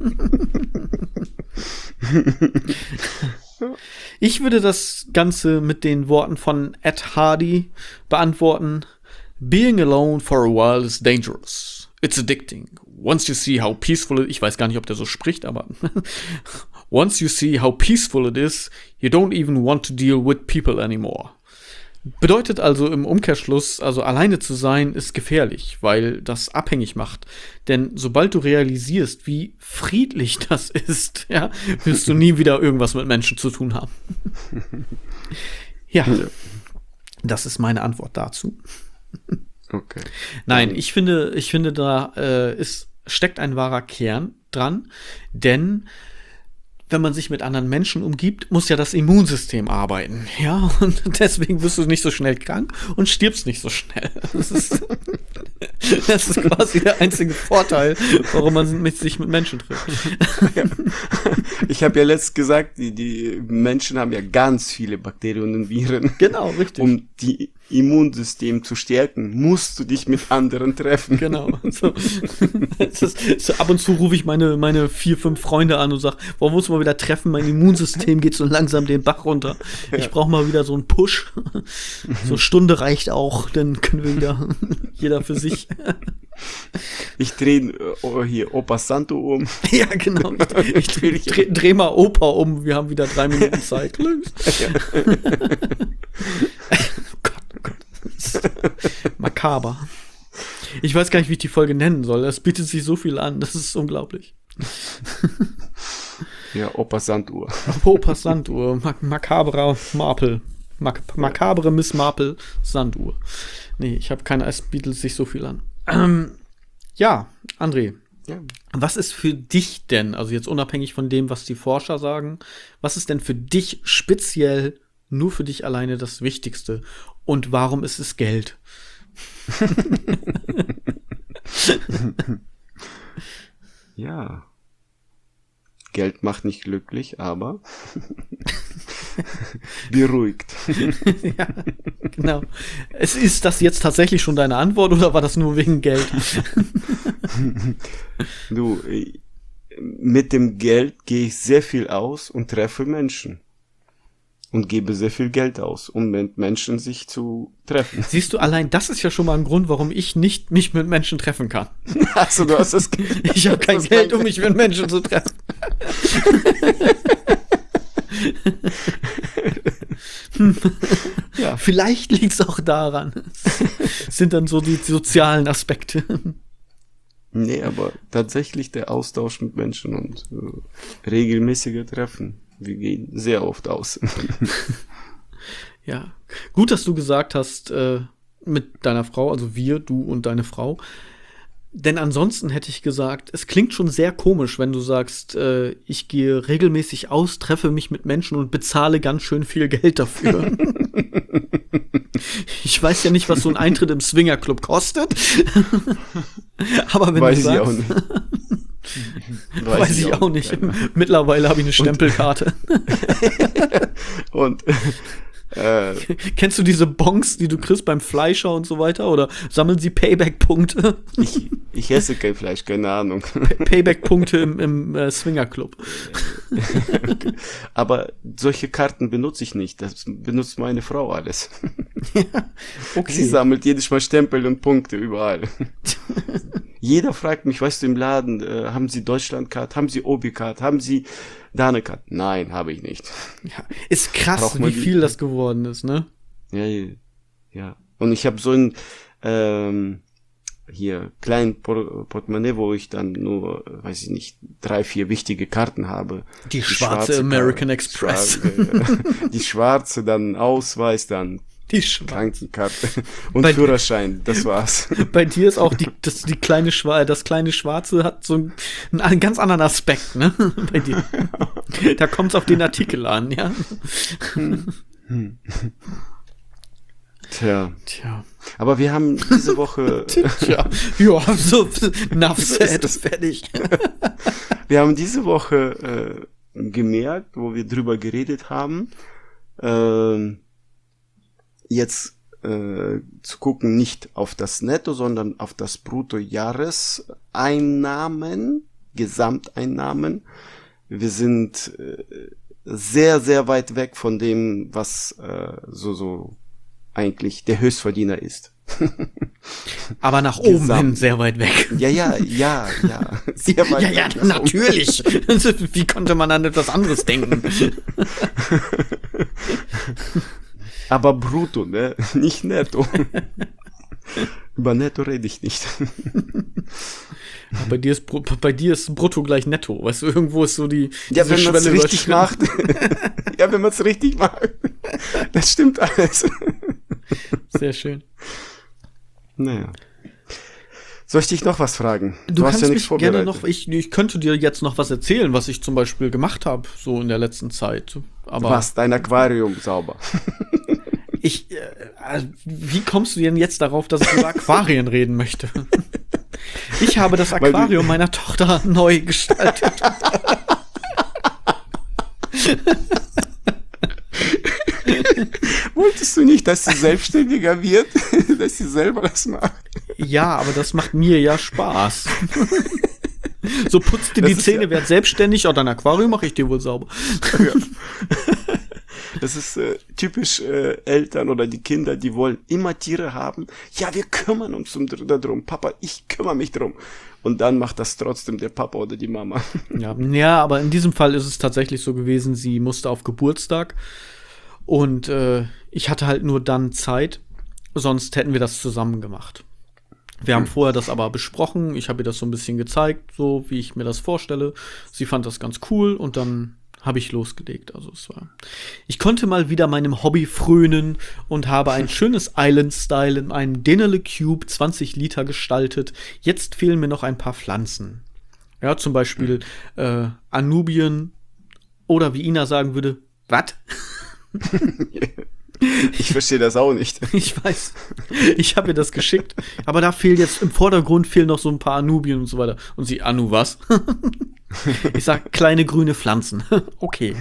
Ich würde das Ganze mit den Worten von Ed Hardy beantworten. Being alone for a while is dangerous. It's addicting. Once you see how peaceful it, ich weiß gar nicht, ob der so spricht, aber once you see how peaceful it is, you don't even want to deal with people anymore. Bedeutet also im Umkehrschluss, also alleine zu sein, ist gefährlich, weil das abhängig macht. Denn sobald du realisierst, wie friedlich das ist, ja, wirst du nie wieder irgendwas mit Menschen zu tun haben. Ja, Ja. das ist meine Antwort dazu. Okay. Nein, ich finde, ich finde, da äh, ist, steckt ein wahrer Kern dran, denn wenn man sich mit anderen Menschen umgibt, muss ja das Immunsystem arbeiten, ja, und deswegen wirst du nicht so schnell krank und stirbst nicht so schnell. Das ist, das ist quasi der einzige Vorteil, warum man mit, sich mit Menschen trifft. Ich habe ja letzt gesagt, die, die Menschen haben ja ganz viele Bakterien und Viren. Genau, richtig. Um die Immunsystem zu stärken, musst du dich mit anderen treffen. Genau. So, es ist, so ab und zu rufe ich meine, meine vier, fünf Freunde an und sage, wollen wir uns mal wieder treffen? Mein Immunsystem geht so langsam den Bach runter. Ich brauche mal wieder so einen Push. So eine Stunde reicht auch, dann können wir wieder jeder für sich. Ich drehe oh, hier Opa Santo um. Ja, genau. Ich, ich drehe dreh, dreh mal Opa um. Wir haben wieder drei Minuten Zeit. Oh Gott, oh Gott. Das ist makaber. Ich weiß gar nicht, wie ich die Folge nennen soll. Es bietet sich so viel an. Das ist unglaublich. Ja, Opa Sanduhr. Opa Sanduhr. Mak makabrer Marple. Mak makabere Miss Marple Sanduhr. Nee, ich habe keine. Es bietet sich so viel an. Ähm, ja, André. Ja. Was ist für dich denn, also jetzt unabhängig von dem, was die Forscher sagen, was ist denn für dich speziell nur für dich alleine das Wichtigste? Und warum ist es Geld? Ja. Geld macht nicht glücklich, aber beruhigt. Ja, genau. Es ist das jetzt tatsächlich schon deine Antwort oder war das nur wegen Geld? Du, mit dem Geld gehe ich sehr viel aus und treffe Menschen. Und gebe sehr viel Geld aus, um mit Menschen sich zu treffen. Siehst du, allein das ist ja schon mal ein Grund, warum ich nicht mich mit Menschen treffen kann. Also du hast das Ich habe kein Geld, um mich mit Menschen zu treffen. Ja, vielleicht liegt es auch daran. Es sind dann so die sozialen Aspekte. Nee, aber tatsächlich der Austausch mit Menschen und äh, regelmäßige Treffen. Wir gehen sehr oft aus. Ja, gut, dass du gesagt hast, äh, mit deiner Frau, also wir, du und deine Frau. Denn ansonsten hätte ich gesagt, es klingt schon sehr komisch, wenn du sagst, äh, ich gehe regelmäßig aus, treffe mich mit Menschen und bezahle ganz schön viel Geld dafür. Ich weiß ja nicht, was so ein Eintritt im Swingerclub kostet. Aber wenn weiß du sagst, ich auch nicht. weiß, weiß ich auch nicht. nicht. Mittlerweile habe ich eine Stempelkarte. Und Äh, Kennst du diese Bonks, die du kriegst beim Fleischer und so weiter? Oder sammeln sie Payback-Punkte? ich, ich esse kein Fleisch, keine Ahnung. Payback-Punkte im, im äh, Swingerclub. Okay. Aber solche Karten benutze ich nicht. Das benutzt meine Frau alles. Ja, okay. Sie sammelt jedes Mal Stempel und Punkte überall. Jeder fragt mich, weißt du, im Laden, äh, haben Sie Deutschlandcard, haben Sie Obi-Card, haben Sie Dane-Card? Nein, habe ich nicht. Ja, ist krass, Braucht wie man die- viel das geworden ist, ne? Ja, ja. Und ich habe so ein ähm, hier kleinen Por- Portemonnaie, wo ich dann nur, äh, weiß ich nicht, drei, vier wichtige Karten habe. Die schwarze American Karte, Express. schwarze, die schwarze, dann Ausweis, dann Die schwarze. Krankenkarte und Bei- Führerschein, das war's. Bei dir ist auch die, das, die kleine Schwa das kleine Schwarze hat so einen, einen ganz anderen Aspekt, ne? Bei dir. Da kommt es auf den Artikel an, ja? Tja, Tja. aber wir haben diese Woche, Tja. Ja, so, enough said, das- fertig. wir haben diese Woche äh, gemerkt, wo wir drüber geredet haben, ähm, jetzt äh, zu gucken, nicht auf das Netto, sondern auf das Bruttojahreseinnahmen, Gesamteinnahmen. Wir sind äh, sehr, sehr weit weg von dem, was äh, so, so eigentlich der Höchstverdiener ist. Aber nach oben Gesamt. hin sehr weit weg. Ja, ja, ja, ja. Sehr weit Ja, ja, weg nach oben. natürlich. Wie konnte man an etwas anderes denken? Aber brutto, ne? Nicht netto. Über netto rede ich nicht. Bei dir ist, Bru- bei dir ist brutto gleich netto. Weißt du, irgendwo ist so die Ja, diese wenn man es Schwelle richtig überschritten. macht. Ja, wenn man es richtig macht. Das stimmt alles. Sehr schön. Naja. Soll ich dich noch was fragen? Du, hast kannst ja nichts mich gerne vorbereitet. noch, ich, ich könnte dir jetzt noch was erzählen, was ich zum Beispiel gemacht habe, so in der letzten Zeit. Aber Was? Dein Aquarium sauber. ich, äh, äh, wie kommst du denn jetzt darauf, dass ich über Aquarien reden möchte? Ich habe das Weil du- Aquarium meiner Tochter neu gestaltet. Wolltest du nicht, dass sie selbstständiger wird? Dass sie selber das macht? Ja, aber das macht mir ja Spaß. So putzt dir Das die ist Zähne, ja- werd selbstständig, oder ein Aquarium mache ich dir wohl sauber. Das ist äh, typisch äh, Eltern oder die Kinder, die wollen immer Tiere haben. Ja, wir kümmern uns um, darum. Papa, ich kümmere mich drum. Und dann macht das trotzdem der Papa oder die Mama. Ja, ja, aber in diesem Fall ist es tatsächlich so gewesen, sie musste auf Geburtstag und äh, ich hatte halt nur dann Zeit, sonst hätten wir das zusammen gemacht. Wir haben vorher das aber besprochen, ich habe ihr das so ein bisschen gezeigt, so wie ich mir das vorstelle. Sie fand das ganz cool und dann habe ich losgelegt. Also es war. Ich konnte mal wieder meinem Hobby frönen und habe ein schönes Island-Style in einem Dennerle Cube zwanzig Liter gestaltet. Jetzt fehlen mir noch ein paar Pflanzen. Ja, zum Beispiel äh, Anubien oder wie Ina sagen würde, wat? Ich verstehe das auch nicht. Ich weiß. Ich habe ihr das geschickt. Aber da fehlt jetzt im Vordergrund fehlen noch so ein paar Anubien und so weiter. Und sie, Anu, was? Ich sag, kleine grüne Pflanzen. Okay.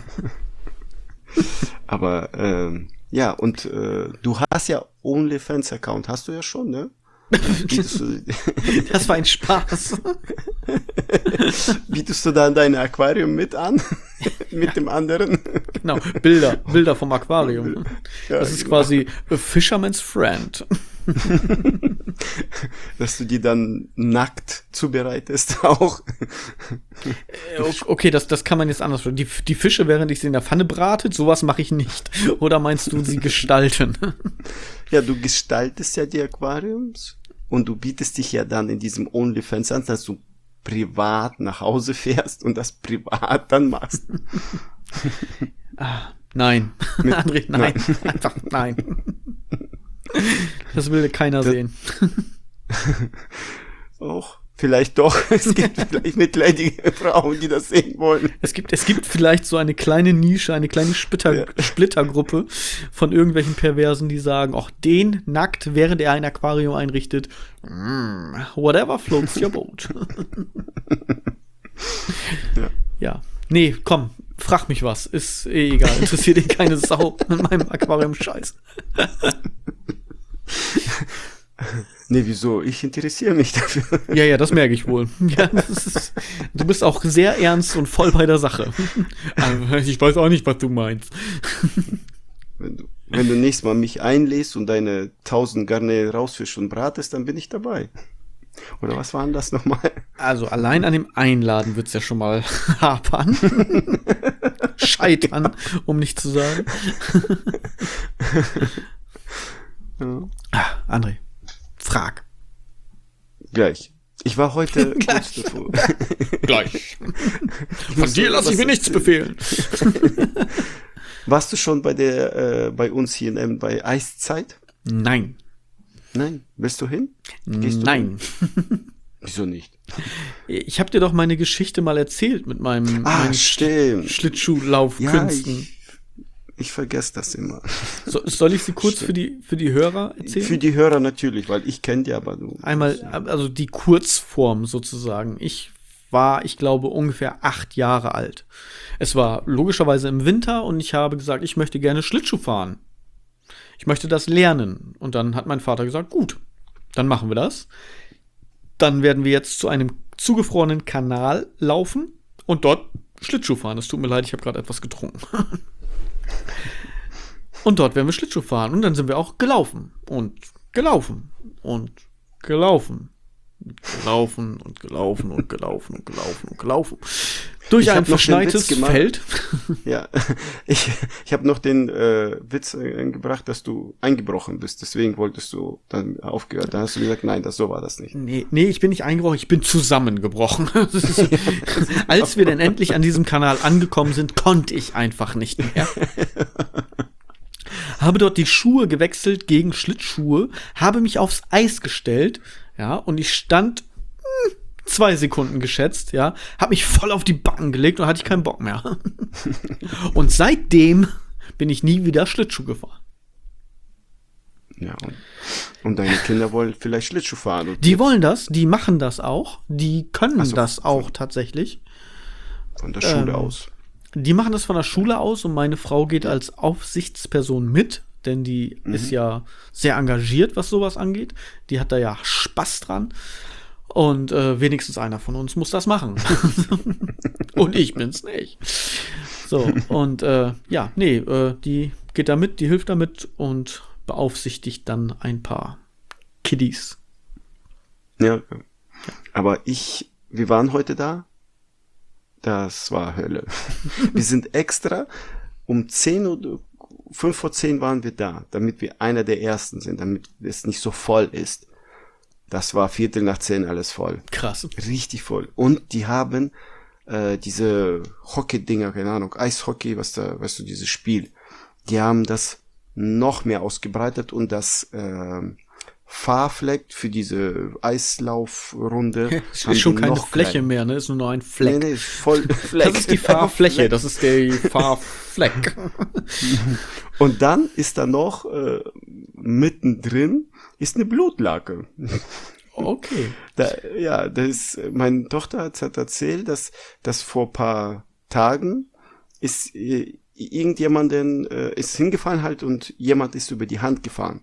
Aber ähm, ja, und äh, du hast ja OnlyFans-Account, hast du ja schon, ne? Bietest du, Das war ein Spaß. bietest du dann dein Aquarium mit an? Mit dem anderen? Genau, Bilder, Bilder vom Aquarium. Ja, Das ist genau. quasi a Fisherman's Friend. Dass du die dann nackt zubereitest auch. Äh, Okay, das, das kann man jetzt anders. Die, die Fische, während ich sie in der Pfanne brate, sowas mache ich nicht. Oder meinst du sie gestalten? Ja, du gestaltest ja die Aquariums und du bietest dich ja dann in diesem OnlyFans an, dass du privat nach Hause fährst und das privat dann machst. Ah, nein. Mit- André, nein. Einfach nein. Das will keiner Das- sehen. Auch vielleicht doch. Es gibt vielleicht mitleidige Frauen, die das sehen wollen. Es gibt, es gibt vielleicht so eine kleine Nische, eine kleine Splitter, Ja. Splittergruppe von irgendwelchen Perversen, die sagen, auch den nackt, während er ein Aquarium einrichtet. Mm, whatever floats your boat. Ja. Ja. Nee, komm, frag mich was. Ist eh egal. Interessiert eh keine Sau an meinem Aquarium-Scheiß. Nee, wieso? Ich interessiere mich dafür. Ja, ja, das merke ich wohl. Ja, das ist, du bist auch sehr ernst und voll bei der Sache. Aber ich weiß auch nicht, was du meinst. Wenn du, wenn du nächstes Mal mich einlädst und deine tausend Garnelen rausfischst und bratest, dann bin ich dabei. Oder was waren das nochmal? Also allein an dem Einladen wird's ja schon mal hapern. Scheitern, um nicht zu sagen. Ja. Ah, André, frag. Gleich. Ich war heute kurz Gleich. davor. Gleich. Von dir lasse ich mir nichts befehlen. Warst du schon bei der, äh, bei uns hier in, bei Eiszeit? Nein. Nein. Willst du hin? Gehst du Nein. Wieso nicht? Ich habe dir doch meine Geschichte mal erzählt mit meinem, Ah, meinen stimmt. Ja, Schlittschuhlaufkünsten. ich, ich vergesse das immer. So, soll ich sie kurz Stimmt. für die, für die Hörer erzählen? Für die Hörer natürlich, weil ich kenne die, aber du. Einmal, also die Kurzform sozusagen. Ich war, ich glaube, ungefähr acht Jahre alt. Es war logischerweise im Winter und ich habe gesagt, ich möchte gerne Schlittschuh fahren. Ich möchte das lernen. Und dann hat mein Vater gesagt, gut, dann machen wir das. Dann werden wir jetzt zu einem zugefrorenen Kanal laufen und dort Schlittschuh fahren. Es tut mir leid, ich habe gerade etwas getrunken. Und dort werden wir Schlittschuh fahren. Und dann sind wir auch gelaufen und gelaufen und gelaufen. Gelaufen und gelaufen und gelaufen und gelaufen und gelaufen. Durch Ich ein hab noch den verschneites Witz gemacht. Feld. Ja, ich, ich habe noch den äh, Witz eingebracht, dass du eingebrochen bist. Deswegen wolltest du dann aufgehört. Dann hast du gesagt, nein, das so war das nicht. Nee, nee, ich bin nicht eingebrochen, ich bin zusammengebrochen. Das ist, als wir dann endlich an diesem Kanal angekommen sind, konnte ich einfach nicht mehr. Habe dort die Schuhe gewechselt gegen Schlittschuhe, habe mich aufs Eis gestellt, ja, und ich stand hm, zwei Sekunden geschätzt, ja, habe mich voll auf die Backen gelegt und hatte ich keinen Bock mehr. Und seitdem bin ich nie wieder Schlittschuh gefahren. Ja, und, und deine Kinder wollen vielleicht Schlittschuh fahren. Und Die wollen das, die machen das auch, die können Ach so, das auch tatsächlich. von der Schule ähm, aus. Die machen das von der Schule aus und meine Frau geht als Aufsichtsperson mit, denn die Mhm. ist ja sehr engagiert, was sowas angeht. Die hat da ja Spaß dran. Und äh, wenigstens einer von uns muss das machen. Und ich bin's nicht. So, und äh, ja, nee, äh, die geht da mit, die hilft da mit und beaufsichtigt dann ein paar Kiddies. Ja, aber ich, wir waren heute da. Das war Hölle. Wir sind extra um zehn Uhr, fünf vor zehn waren wir da, damit wir einer der Ersten sind, damit es nicht so voll ist. Das war Viertel nach zehn alles voll. Krass. Richtig voll. Und die haben äh, diese Hockey-Dinger, keine Ahnung, Eishockey, was da, weißt du, dieses Spiel. Die haben das noch mehr ausgebreitet und das ähm, Fahrfleck für diese Eislaufrunde. Es haben ist schon die keine noch Fläche kleiner. mehr, ne? Ist nur noch ein Fleck. Nee, nee, ist voll Fleck. Das ist die Fahrfläche, das ist der Fahrfleck. Und dann ist da noch äh, mittendrin ist eine Blutlake. Okay. Da, ja, das ist, meine Tochter hat, hat erzählt, dass, dass vor paar Tagen ist äh, irgendjemanden äh, ist hingefallen halt und jemand ist über die Hand gefahren.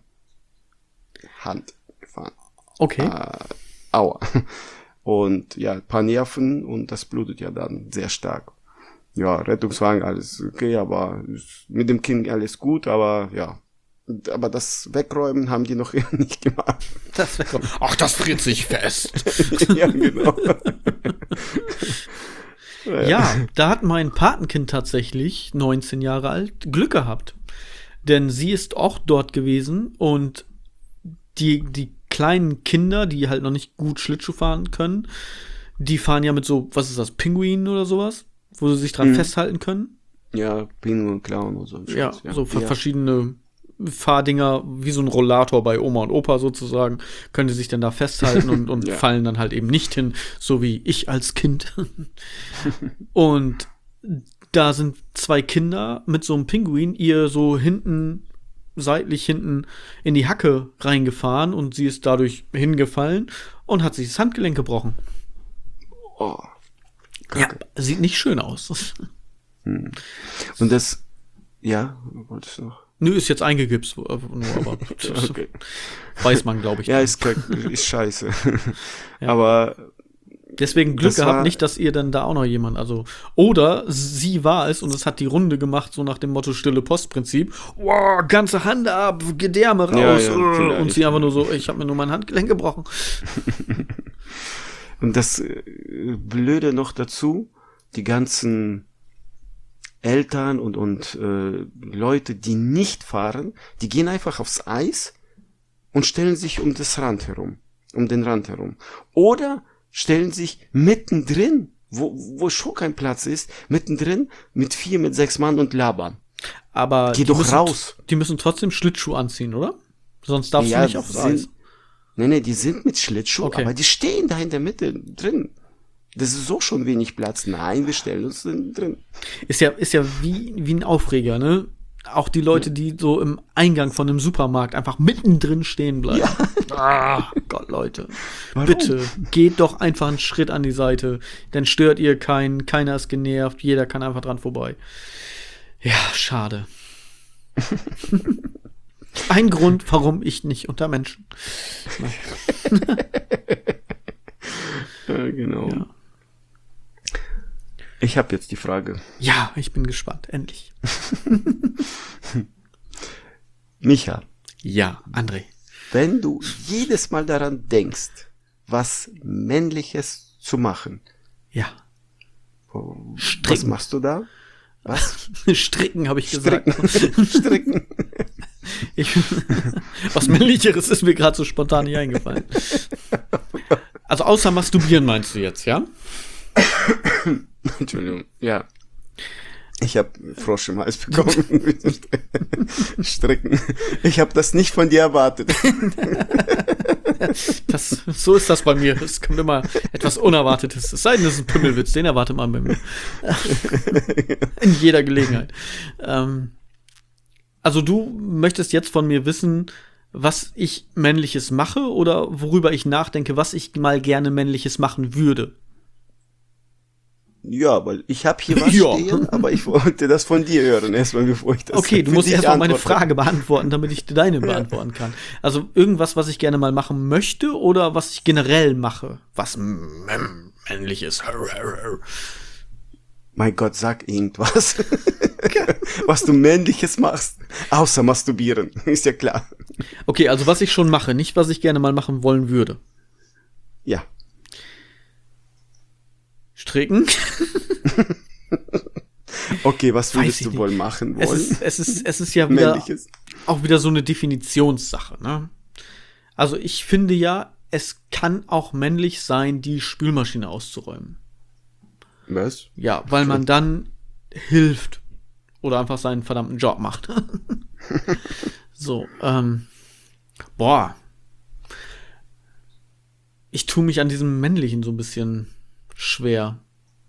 Hand gefahren. Okay. Äh, aua. Und ja, ein paar Nerven und das blutet ja dann sehr stark. Ja, Rettungswagen, alles okay, aber mit dem Kind alles gut, aber ja. Aber das Wegräumen haben die noch nicht gemacht. Das wegkommt. Ach, das friert sich fest. Ja, genau. Ja, da hat mein Patenkind tatsächlich, neunzehn Jahre alt, Glück gehabt. Denn sie ist auch dort gewesen und die, die kleinen Kinder, die halt noch nicht gut Schlittschuh fahren können, die fahren ja mit so, was ist das, Pinguinen oder sowas, wo sie sich dran Mhm. festhalten können. Ja, Pinguin und Clown und so. ein Ja, Scheiß, so ver- ja. verschiedene Fahrdinger, wie so ein Rollator bei Oma und Opa sozusagen, können die sich dann da festhalten und, und Ja. fallen dann halt eben nicht hin, so wie ich als Kind. Und da sind zwei Kinder mit so einem Pinguin ihr so hinten, seitlich hinten in die Hacke reingefahren und sie ist dadurch hingefallen und hat sich das Handgelenk gebrochen. Oh. Ja, sieht nicht schön aus. Und das, ja, wolltest du noch? Nö, ist jetzt eingegipst, nur, aber das Okay. weiß man, glaube ich. Ja, ist, kack- ist scheiße. Ja. Aber Deswegen Glück das gehabt, war- nicht, dass ihr dann da auch noch jemand, also, oder sie war es und es hat die Runde gemacht, so nach dem Motto stille Postprinzip. Wow, ganze Hand ab, Gedärme raus. Ja, ja, äh, vielleicht. und sie einfach nur so, ich habe mir nur mein Handgelenk gebrochen. Und das äh, Blöde noch dazu, die ganzen Eltern und, und äh, Leute, die nicht fahren, die gehen einfach aufs Eis und stellen sich um das Rand herum, um den Rand herum. Oder stellen sich mittendrin, wo, wo schon kein Platz ist, mittendrin mit vier, mit sechs Mann und labern. Aber Geh die doch müssen, raus. Die müssen trotzdem Schlittschuh anziehen, oder? Sonst darfst Ja, du nicht aufs sind- Eis. Nee, nee, die sind mit Schlittschuh, Okay. aber die stehen da in der Mitte drin. Das ist so schon wenig Platz. Nein, wir stellen uns drin. Ist ja, ist ja wie, wie ein Aufreger, ne? Auch die Leute, die so im Eingang von einem Supermarkt einfach mittendrin stehen bleiben. Ah, Gott, Leute. Warum? Bitte, geht doch einfach einen Schritt an die Seite. Dann stört ihr keinen, keiner ist genervt, jeder kann einfach dran vorbei. Ja, schade. Ein Grund, warum ich nicht unter Menschen. Ja, genau. Ja. Ich habe jetzt die Frage. Ja, ich bin gespannt, endlich. Micha, Ja, André. wenn du jedes Mal daran denkst, was Männliches zu machen, Ja. was Stricken. machst du da? Was? Stricken, habe ich gesagt. Stricken. Stricken. Ich, was Männlicheres ist mir gerade so spontan nicht eingefallen. Also außer masturbieren meinst du jetzt, ja? Entschuldigung. Ja. Ich habe Frosch im Hals bekommen. Stricken. Ich habe das nicht von dir erwartet. Das, so ist das bei mir. Es kommt immer etwas Unerwartetes. Es sei denn, das ist ein Pimmelwitz, den erwartet man bei mir. In jeder Gelegenheit. Ähm, also du möchtest jetzt von mir wissen, was ich Männliches mache oder worüber ich nachdenke, was ich mal gerne Männliches machen würde. Ja, weil ich habe hier was Ja. stehen, aber ich wollte das von dir hören, erstmal bevor ich das Okay, du für musst dich erstmal meine antworte. Frage beantworten, damit ich deine beantworten kann. Also irgendwas, was ich gerne mal machen möchte oder was ich generell mache? Was m- männlich ist. Mein Gott, sag irgendwas. Was du Männliches machst. Außer masturbieren. Ist ja klar. Okay, also was ich schon mache, nicht was ich gerne mal machen wollen würde. Ja. Stricken? Okay, was Weiß würdest ich du nicht. wohl machen Es wollen? ist, es ist, es ist ja wieder, Männliches. auch wieder so eine Definitionssache, ne? Also ich finde ja, es kann auch männlich sein, die Spülmaschine auszuräumen. Was? Ja, weil man dann hilft oder einfach seinen verdammten Job macht. So, ähm, boah. Ich tue mich an diesem Männlichen so ein bisschen schwer.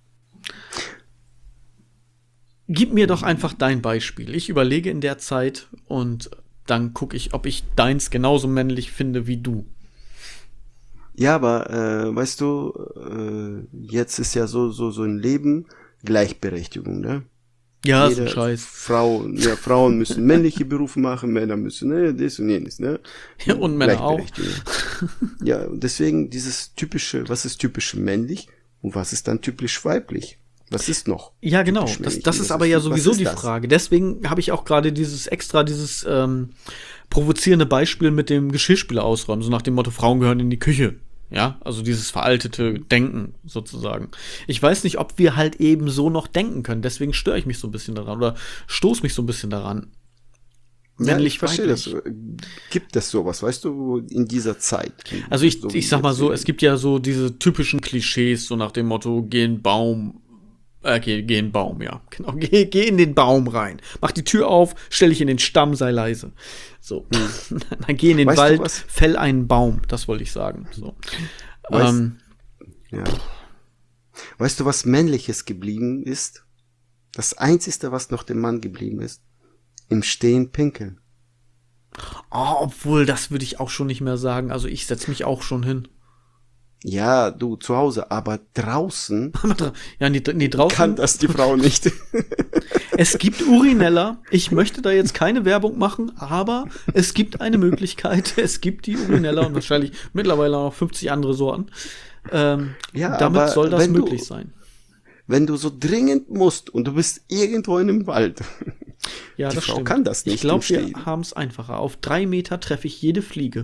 Gib mir doch einfach dein Beispiel. Ich überlege in der Zeit und dann gucke ich, ob ich deins genauso männlich finde wie du. Ja, aber äh, weißt du, äh, jetzt ist ja so so so ein Leben Gleichberechtigung, ne? Ja, ist Jede ein Scheiß. Frau, ja, Frauen müssen männliche Berufe machen, Männer müssen ne, das und jenes, ne? Ja, und Männer auch. Gleichberechtigung. Ja, und deswegen dieses typische, was ist typisch männlich und was ist dann typisch weiblich? Was ist noch? Ja, genau. typisch Das, männlich das und ist was aber ja was sowieso ist die das? Frage. Deswegen habe ich auch gerade dieses extra, dieses ähm, provozierende Beispiel mit dem Geschirrspüler ausräumen, so nach dem Motto, Frauen gehören in die Küche. Ja, also dieses veraltete Denken sozusagen. Ich weiß nicht, ob wir halt eben so noch denken können. Deswegen störe ich mich so ein bisschen daran oder stoße mich so ein bisschen daran. Ja, Männlich, ich verstehe das. weiblich. Gibt es sowas, weißt du, in dieser Zeit? Also ich, So wie ich sag mal jetzt so, hier. es gibt ja so diese typischen Klischees, so nach dem Motto, geh in den Baum, Äh, geh, geh in den Baum, ja. Genau. Geh, geh in den Baum rein. Mach die Tür auf, stell dich in den Stamm, sei leise. So. Hm. Dann geh in den Weißt Wald, du was? fäll einen Baum. Das wollte ich sagen. So. Weißt, Ähm, ja. Weißt du, was Männliches geblieben ist? Das Einzige, was noch dem Mann geblieben ist? Im Stehen pinkeln. oh, obwohl, das würde ich auch schon nicht mehr sagen. Also ich setze mich auch schon hin. Ja, du zu Hause, aber draußen ja, nee, nee, draußen kann das die Frau nicht. Es gibt Urineller. Ich möchte da jetzt keine Werbung machen, aber es gibt eine Möglichkeit. Es gibt die Urineller und wahrscheinlich mittlerweile auch noch fünfzig andere Sorten. Ähm, Ja, damit aber soll das wenn du- möglich sein. Wenn du so dringend musst und du bist irgendwo in einem Wald. Ja, die das Frau stimmt. kann das nicht Ich glaube, im wir Stehen. haben es einfacher. Auf drei Meter treffe ich jede Fliege.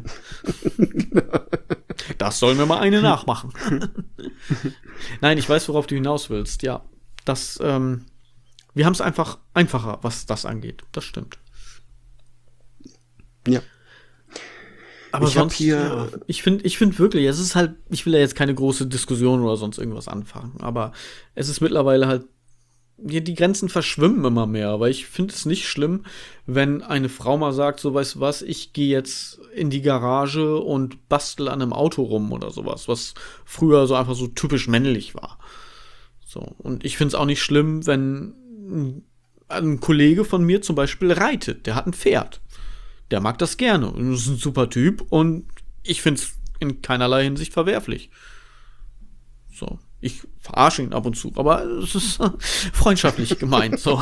Das sollen wir mal eine nachmachen. Nein, ich weiß, worauf du hinaus willst. Ja, das, ähm, wir haben es einfach einfacher, was das angeht. Das stimmt. Ja. Aber Ich hab sonst, hier- ja, ich finde ich find wirklich, es ist halt, ich will ja jetzt keine große Diskussion oder sonst irgendwas anfangen, aber es ist mittlerweile halt, die, die Grenzen verschwimmen immer mehr, aber ich finde es nicht schlimm, wenn eine Frau mal sagt, so, weißt du was, ich gehe jetzt in die Garage und bastel an einem Auto rum oder sowas, was früher so einfach so typisch männlich war. So, und ich finde es auch nicht schlimm, wenn ein, ein Kollege von mir zum Beispiel reitet, der hat ein Pferd. Der mag das gerne und ist ein super Typ und ich finde es in keinerlei Hinsicht verwerflich. So, ich verarsche ihn ab und zu, aber es ist äh, freundschaftlich gemeint. So.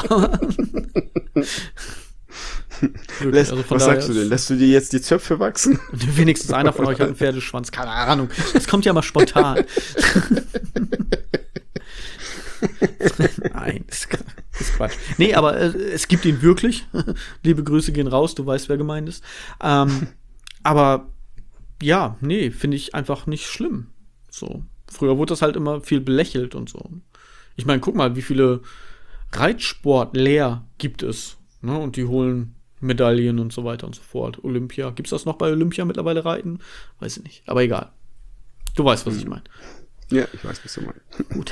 Wirklich, Lässt, also von was daher sagst du denn? ist- Lässt du dir jetzt die Zöpfe wachsen? Wenigstens einer von euch hat einen Pferdeschwanz, keine Ahnung. Das kommt ja mal spontan. Nein, ist, ist Quatsch. Nee, aber äh, es gibt ihn wirklich. Liebe Grüße gehen raus, du weißt, wer gemeint ist. Ähm, aber ja, nee, finde ich einfach nicht schlimm. So. Früher wurde das halt immer viel belächelt und so. Ich meine, guck mal, wie viele Reitsportler gibt es. Ne? Und die holen Medaillen und so weiter und so fort. Olympia. Gibt's das noch bei Olympia mittlerweile Reiten? Weiß ich nicht. Aber egal. Du weißt, was ich meine. Ja, ich weiß, was du meinst. Gut.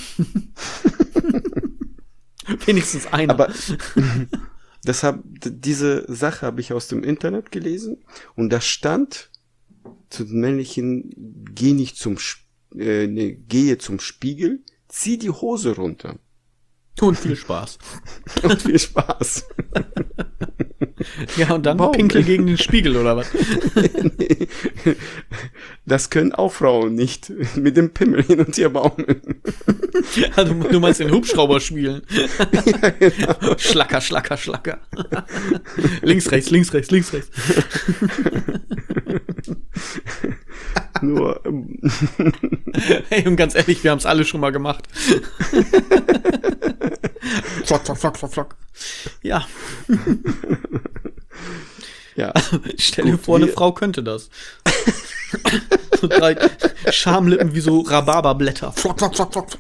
Wenigstens einer. Aber deshalb, d- diese Sache habe ich aus dem Internet gelesen und da stand zu den männlichen, geh nicht zum, Sp- äh, nee, gehe zum Spiegel, zieh die Hose runter. Und viel Spaß. Und viel Spaß. Ja, und dann Warum? Pinkel gegen den Spiegel, oder was? Nee. Das können auch Frauen nicht. Mit dem Pimmel hin und her baumeln. Also, du meinst den Hubschrauber spielen. Ja, genau. Schlacker, schlacker, schlacker. Links, rechts, links, rechts, links, rechts. Nur, ähm, Hey, und ganz ehrlich, wir haben es alle schon mal gemacht. Flock, flock, flock, flock, flock. Ja, ja. stell dir Gut, vor, eine wir- Frau könnte das. So drei Schamlippen wie so Rhabarberblätter. Flock, flock, flock, flock.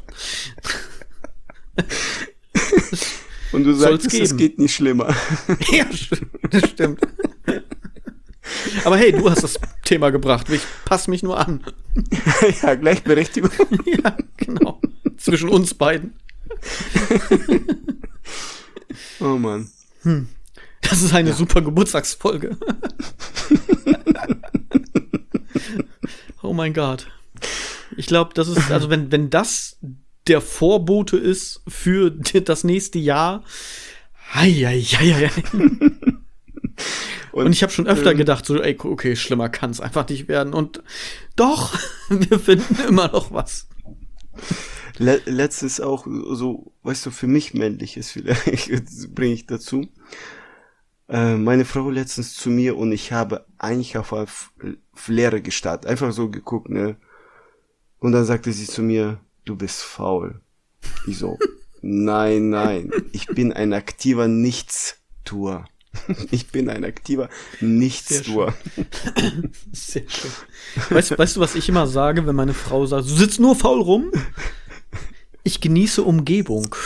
Und du Soll's sagst, es geben. geht nicht schlimmer. Ja, das stimmt. Aber hey, du hast das Thema gebracht. Ich passe mich nur an. Ja, Gleichberechtigung. Ja, genau. Zwischen uns beiden. Oh Mann. Das ist eine super Geburtstagsfolge. Oh mein Gott. Ich glaube, das ist, also wenn, wenn das der Vorbote ist für das nächste Jahr, hei, hei, hei, hei. Und ich habe schon öfter ähm, gedacht, so, ey, okay, schlimmer kann es einfach nicht werden. Und doch, wir finden immer noch was. Le letztens auch so, weißt du, für mich männlich ist vielleicht, bringe ich dazu. Äh, meine Frau letztens zu mir und ich habe eigentlich auf auf Leere gestarrt. Einfach so geguckt, ne? Und dann sagte sie zu mir, du bist faul. Ich so, nein, nein, ich bin ein aktiver Nichtstuer. Ich bin ein aktiver Nichtstuer. Sehr schön. Weißt, weißt du, was ich immer sage, wenn meine Frau sagt, du sitzt nur faul rum? Ich genieße Umgebung.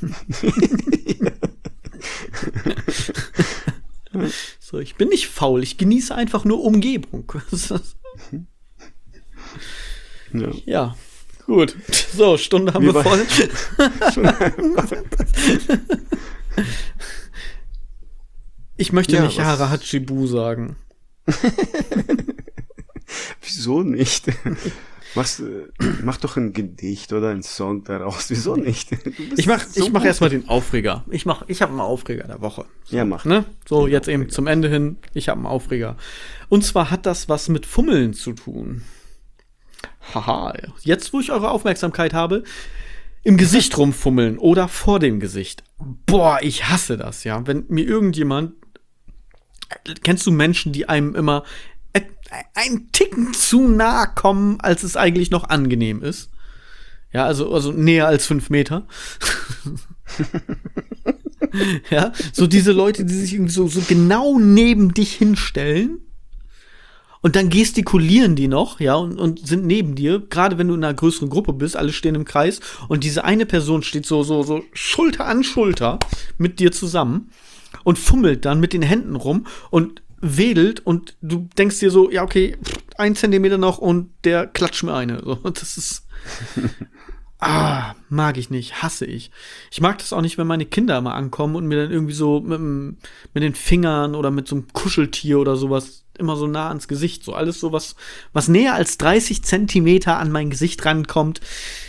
So, ich bin nicht faul, ich genieße einfach nur Umgebung. Ja. Ja, Gut. So, Stunde haben Wie wir war- voll. Ich möchte Ja, nicht was- Hara Hachibu sagen. Wieso nicht? Machst, äh, mach doch ein Gedicht oder ein Song daraus. Wieso nicht? Du bist Ich mach, so ich mach gut. erstmal den Aufreger. Ich mach, ich habe einen Aufreger der Woche. Ja, mach. Ne? So, Den jetzt eben Aufreger. zum Ende hin, ich habe einen Aufreger. Und zwar hat das was mit Fummeln zu tun. Haha, jetzt wo ich eure Aufmerksamkeit habe, im Gesicht rumfummeln oder vor dem Gesicht. Boah, ich hasse das, ja. Wenn mir irgendjemand, kennst du Menschen, die einem immer et- einen Ticken zu nah kommen, als es eigentlich noch angenehm ist? Ja, also, also näher als fünf Meter. Ja, so diese Leute, die sich irgendwie so, so genau neben dich hinstellen und dann gestikulieren die noch, ja, und, und sind neben dir, gerade wenn du in einer größeren Gruppe bist, alle stehen im Kreis und diese eine Person steht so, so, so Schulter an Schulter mit dir zusammen und fummelt dann mit den Händen rum und wedelt und du denkst dir so, ja, okay, ein Zentimeter noch und der klatscht mir eine. So, das ist Ah, mag ich nicht, hasse ich. Ich mag das auch nicht, wenn meine Kinder immer ankommen und mir dann irgendwie so mit, dem- mit den Fingern oder mit so einem Kuscheltier oder sowas immer so nah ans Gesicht. So alles so was, was näher als dreißig Zentimeter an mein Gesicht rankommt.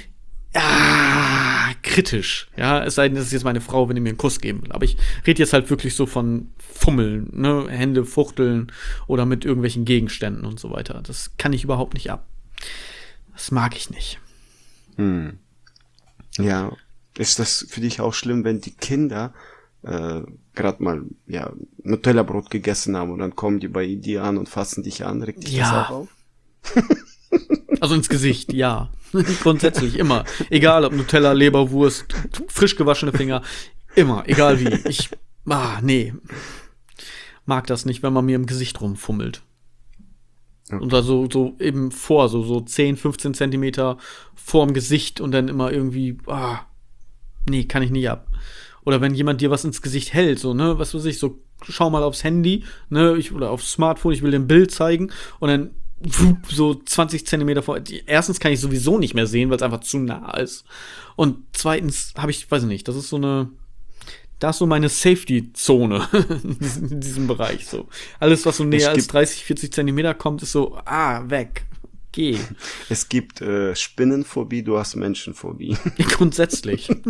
Ja, kritisch. Ja, es sei denn, das ist jetzt meine Frau, wenn die mir einen Kuss geben will. Aber ich rede jetzt halt wirklich so von Fummeln, ne, Hände fuchteln oder mit irgendwelchen Gegenständen und so weiter. Das kann ich überhaupt nicht ab. Das mag ich nicht. Hm. Ja, ist das für dich auch schlimm, wenn die Kinder äh, gerade mal ja Nutella-Brot gegessen haben und dann kommen die bei dir an und fassen dich an, regt dich Ja. das auch auf? Also ins Gesicht, ja. Grundsätzlich immer. Egal ob Nutella, Leberwurst, frisch gewaschene Finger. Immer, egal wie. Ich, ah, nee. Mag das nicht, wenn man mir im Gesicht rumfummelt. Okay. Und da so, so eben vor, so, so zehn, fünfzehn Zentimeter vorm Gesicht und dann immer irgendwie, ah, nee, kann ich nicht ab. Oder wenn jemand dir was ins Gesicht hält, so, ne, was weiß ich, so, schau mal aufs Handy, ne, ich, oder aufs Smartphone, ich will dir ein Bild zeigen und dann wup, so zwanzig Zentimeter vor. Erstens kann ich sowieso nicht mehr sehen, weil es einfach zu nah ist. Und zweitens habe ich, weiß ich nicht, das ist so eine, da ist so meine Safety-Zone in diesem Bereich. So. Alles, was so näher als gibt- dreißig, vierzig Zentimeter kommt, ist so, ah, weg. Geh. Es gibt äh, Spinnenphobie, du hast Menschenphobie. Grundsätzlich. Ja.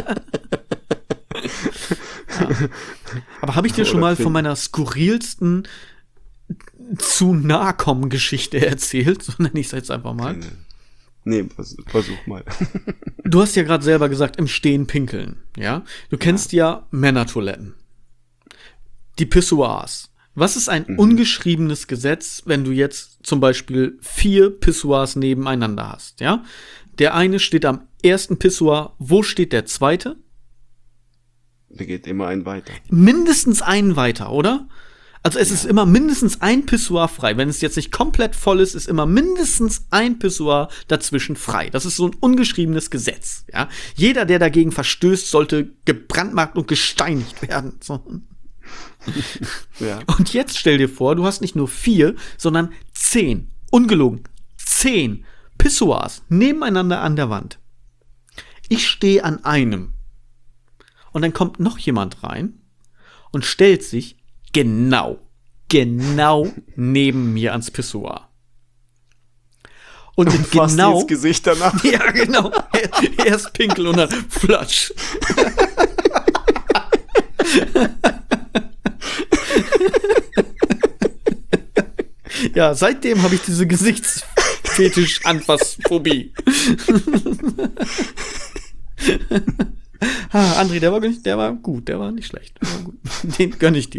Aber habe ich dir schon Oder mal von Finn. meiner skurrilsten zu nahe kommen Geschichte erzählt? So nenne ich es jetzt einfach mal. Nee, vers- versuch mal. Du hast ja gerade selber gesagt, im Stehen pinkeln, ja? Du kennst ja, Männertoiletten. Die Pissoirs. Was ist ein ungeschriebenes Gesetz, wenn du jetzt zum Beispiel vier Pissoirs nebeneinander hast, ja? Der eine steht am ersten Pissoir. Wo steht der zweite? Da geht immer ein weiter. Mindestens einen weiter, oder? Also es ist immer mindestens ein Pissoir frei. Wenn es jetzt nicht komplett voll ist, ist immer mindestens ein Pissoir dazwischen frei. Das ist so ein ungeschriebenes Gesetz. Ja? Jeder, der dagegen verstößt, sollte gebrandmarkt und gesteinigt werden. So. Ja. Und jetzt stell dir vor, du hast nicht nur vier, sondern zehn, ungelogen, zehn Pissoirs nebeneinander an der Wand. Ich stehe an einem. Und dann kommt noch jemand rein und stellt sich genau, genau neben mir ans Pissoir. Und in Fast genau. ins Gesicht danach. Ja, genau. Erst pinkel und dann flatsch. Ja, seitdem habe ich diese Gesichtsfetisch-Anfassphobie. Ah, André, der war, nicht- der war gut, der war nicht schlecht. Der war gut. Den gönn ich dir.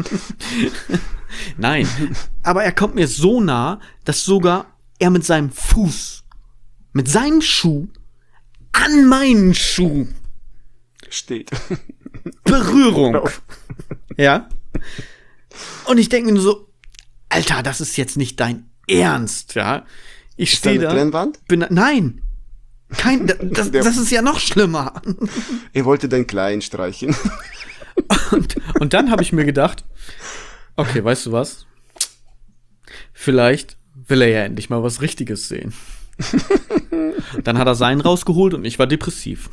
Nein, aber er kommt mir so nah, dass sogar er mit seinem Fuß, mit seinem Schuh an meinen Schuh Steht. Berührung. Genau. Ja. Und ich denke mir nur so, Alter, das ist jetzt nicht dein Ernst, ja. Ich Ist da stehe eine da. Trennwand? Bin, nein. Kein, das, das ist ja noch schlimmer. Er wollte den Kleinen streichen. Und, und dann habe ich mir gedacht, okay, weißt du was? Vielleicht will er ja endlich mal was Richtiges sehen. Dann hat er seinen rausgeholt und ich war depressiv.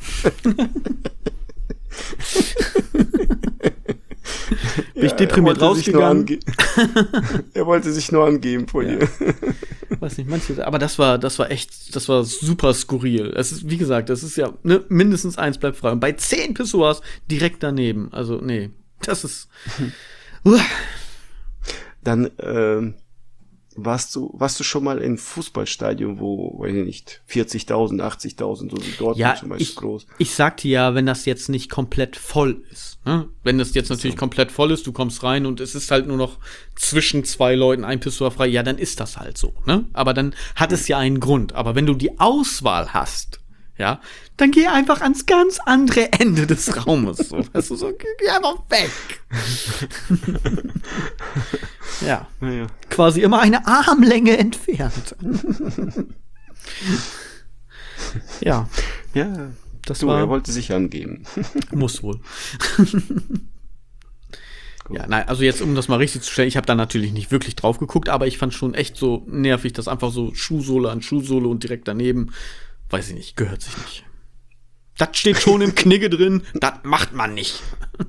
Bin ich Ja, deprimiert er wollte sich nur rausgegangen. ange- Er wollte sich nur angeben vor Ja. dir. Weiß nicht, manche, aber das war, das war echt, das war super skurril. Es ist, wie gesagt, das ist ja, ne, mindestens eins bleibt frei. Und bei zehn Pissoirs direkt daneben. Also, nee, das ist. Uah. Dann ähm, warst du warst du schon mal in Fußballstadion, wo, weiß ich nicht, vierzigtausend, achtzigtausend, so wie Dortmund Ja, zum Beispiel ich, groß. ich sagte ja, wenn das jetzt nicht komplett voll ist. Ne? Wenn das jetzt natürlich So. komplett voll ist, du kommst rein und es ist halt nur noch zwischen zwei Leuten ein Pissoir frei, ja, dann ist das halt so. Ne? Aber dann hat es ja einen Grund. Aber wenn du die Auswahl hast, ja, dann geh einfach ans ganz andere Ende des Raumes. So. Weißt du, so, geh einfach weg. Ja, Naja. quasi immer eine Armlänge entfernt. Ja, Ja, das du, war. er wollte sich angeben. Muss wohl. Ja, nein, also jetzt, um das mal richtig zu stellen, ich habe da natürlich nicht wirklich drauf geguckt, aber ich fand schon echt so nervig, dass einfach so Schuhsohle an Schuhsohle und direkt daneben, weiß ich nicht, gehört sich nicht. Das steht schon im Knigge drin, das macht man nicht.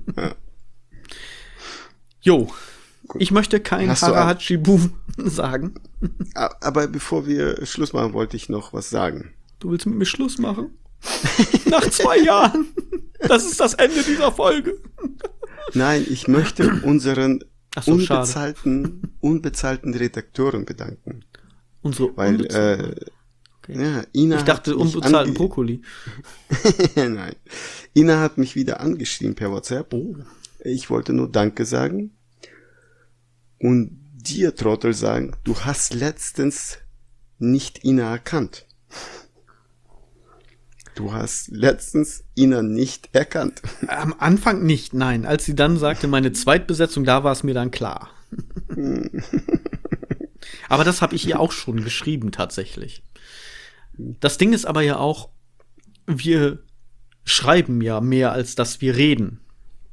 Jo, ich möchte kein Hast du ein- Harahachi-Bu sagen. A- Aber bevor wir Schluss machen, wollte ich noch was sagen. Du willst mit mir Schluss machen? Nach zwei Jahren. Das ist das Ende dieser Folge. Nein, ich möchte unseren Ach so, schade. unbezahlten, unbezahlten Redakteuren bedanken. Unsere Weil, unbezahlten- äh, Okay. ja, Ina Ich dachte, hat mich unbezahlten ange- Brokkoli. Nein. Ina hat mich wieder angeschrieben per WhatsApp. Oh. Ich wollte nur Danke sagen. Und dir, Trottel, sagen, du hast letztens nicht Ina erkannt. Du hast letztens Ina nicht erkannt. Am Anfang nicht, nein. Als sie dann sagte, meine Zweitbesetzung, da war es mir dann klar. Aber das habe ich ihr auch schon geschrieben, tatsächlich. Das Ding ist aber ja auch, wir schreiben ja mehr, als dass wir reden.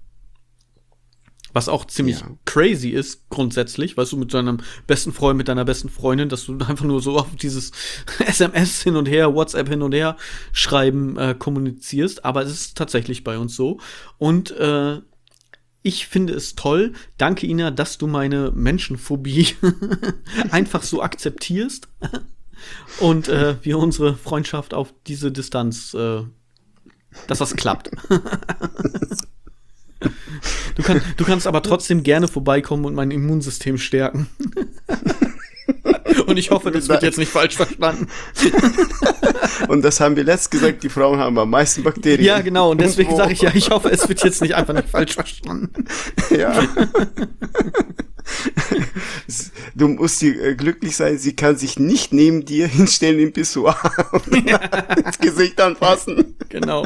Was auch ziemlich Ja. crazy ist, grundsätzlich, weißt du, mit deinem besten Freund, mit deiner besten Freundin, dass du einfach nur so auf dieses S M S hin und her, WhatsApp hin und her schreiben äh, kommunizierst. Aber es ist tatsächlich bei uns so. Und äh, ich finde es toll, danke Ina, dass du meine Menschenphobie einfach so akzeptierst und äh, wir unsere Freundschaft auf diese Distanz, äh, dass das klappt. Du, kann, du kannst aber trotzdem gerne vorbeikommen und mein Immunsystem stärken. Und ich hoffe, das wird jetzt nicht falsch verstanden. Und das haben wir letzt gesagt, die Frauen haben am meisten Bakterien. Ja, genau. Und deswegen wo- sage ich ja, ich hoffe, es wird jetzt nicht einfach nicht falsch verstanden. Ja. Du musst dir äh, glücklich sein, sie kann sich nicht neben dir hinstellen im Pissoir und ins Gesicht anfassen. Genau.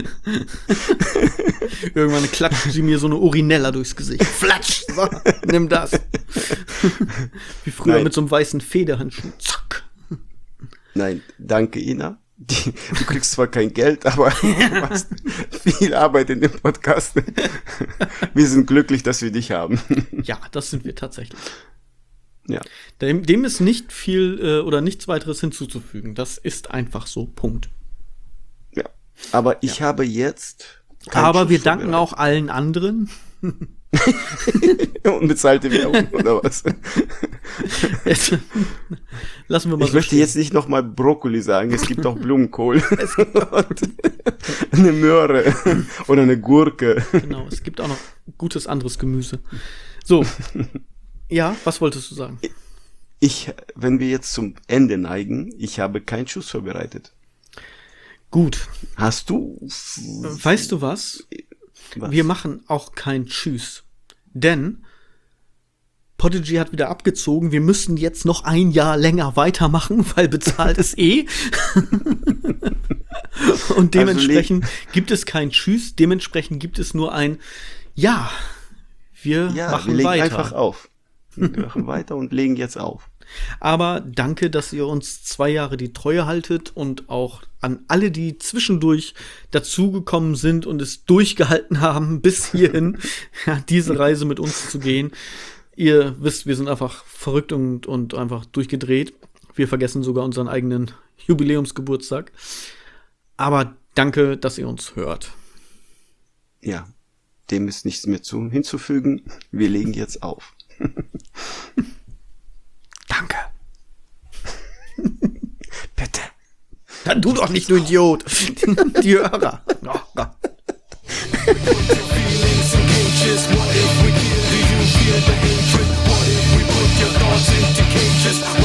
Irgendwann klatscht sie mir so eine Urinella durchs Gesicht. Flatsch! So, nimm das. Wie früher Nein. mit so einem weißen Federhandschuh. Zack. Nein, danke Ina. Die, du kriegst zwar kein Geld, aber du machst viel Arbeit in dem Podcast. Wir sind glücklich, dass wir dich haben. Ja, das sind wir tatsächlich. Ja. Dem, dem ist nicht viel äh, oder nichts weiteres hinzuzufügen. Das ist einfach so. Punkt. Ja. Aber ich habe jetzt. keinen Aber wir Schuss danken auch allen anderen. vorbereitet. Unbezahlte Werbung oder was? Jetzt, lassen wir mal Ich so möchte stehen. jetzt nicht nochmal Brokkoli sagen. Es gibt auch Blumenkohl. Und eine Möhre oder eine Gurke. Genau, es gibt auch noch gutes anderes Gemüse. So. Ja, was wolltest du sagen? Ich, wenn wir jetzt zum Ende neigen, ich habe keinen Schuss vorbereitet. Gut. Hast du? Weißt du was? Was? Wir machen auch kein Tschüss. Denn Podigy hat wieder abgezogen. Wir müssen jetzt noch ein Jahr länger weitermachen, weil bezahlt ist eh. Und dementsprechend gibt es kein Tschüss. Dementsprechend gibt es nur ein Ja, wir Ja, machen wir legen weiter. einfach auf. Wir machen weiter und legen jetzt auf. Aber danke, dass ihr uns zwei Jahre die Treue haltet und auch an alle, die zwischendurch dazugekommen sind und es durchgehalten haben, bis hierhin ja, diese Reise mit uns zu gehen. Ihr wisst, wir sind einfach verrückt und, und einfach durchgedreht. Wir vergessen sogar unseren eigenen Jubiläumsgeburtstag. Aber danke, dass ihr uns hört. Ja, dem ist nichts mehr zu, hinzufügen. Wir legen jetzt auf. Danke. Bitte. Dann du doch nicht, du Idiot. Die Hörer. Oh Gott. Feelings and cages. What if we kill? Do you feel the hatred? What if we put your thoughts into cages?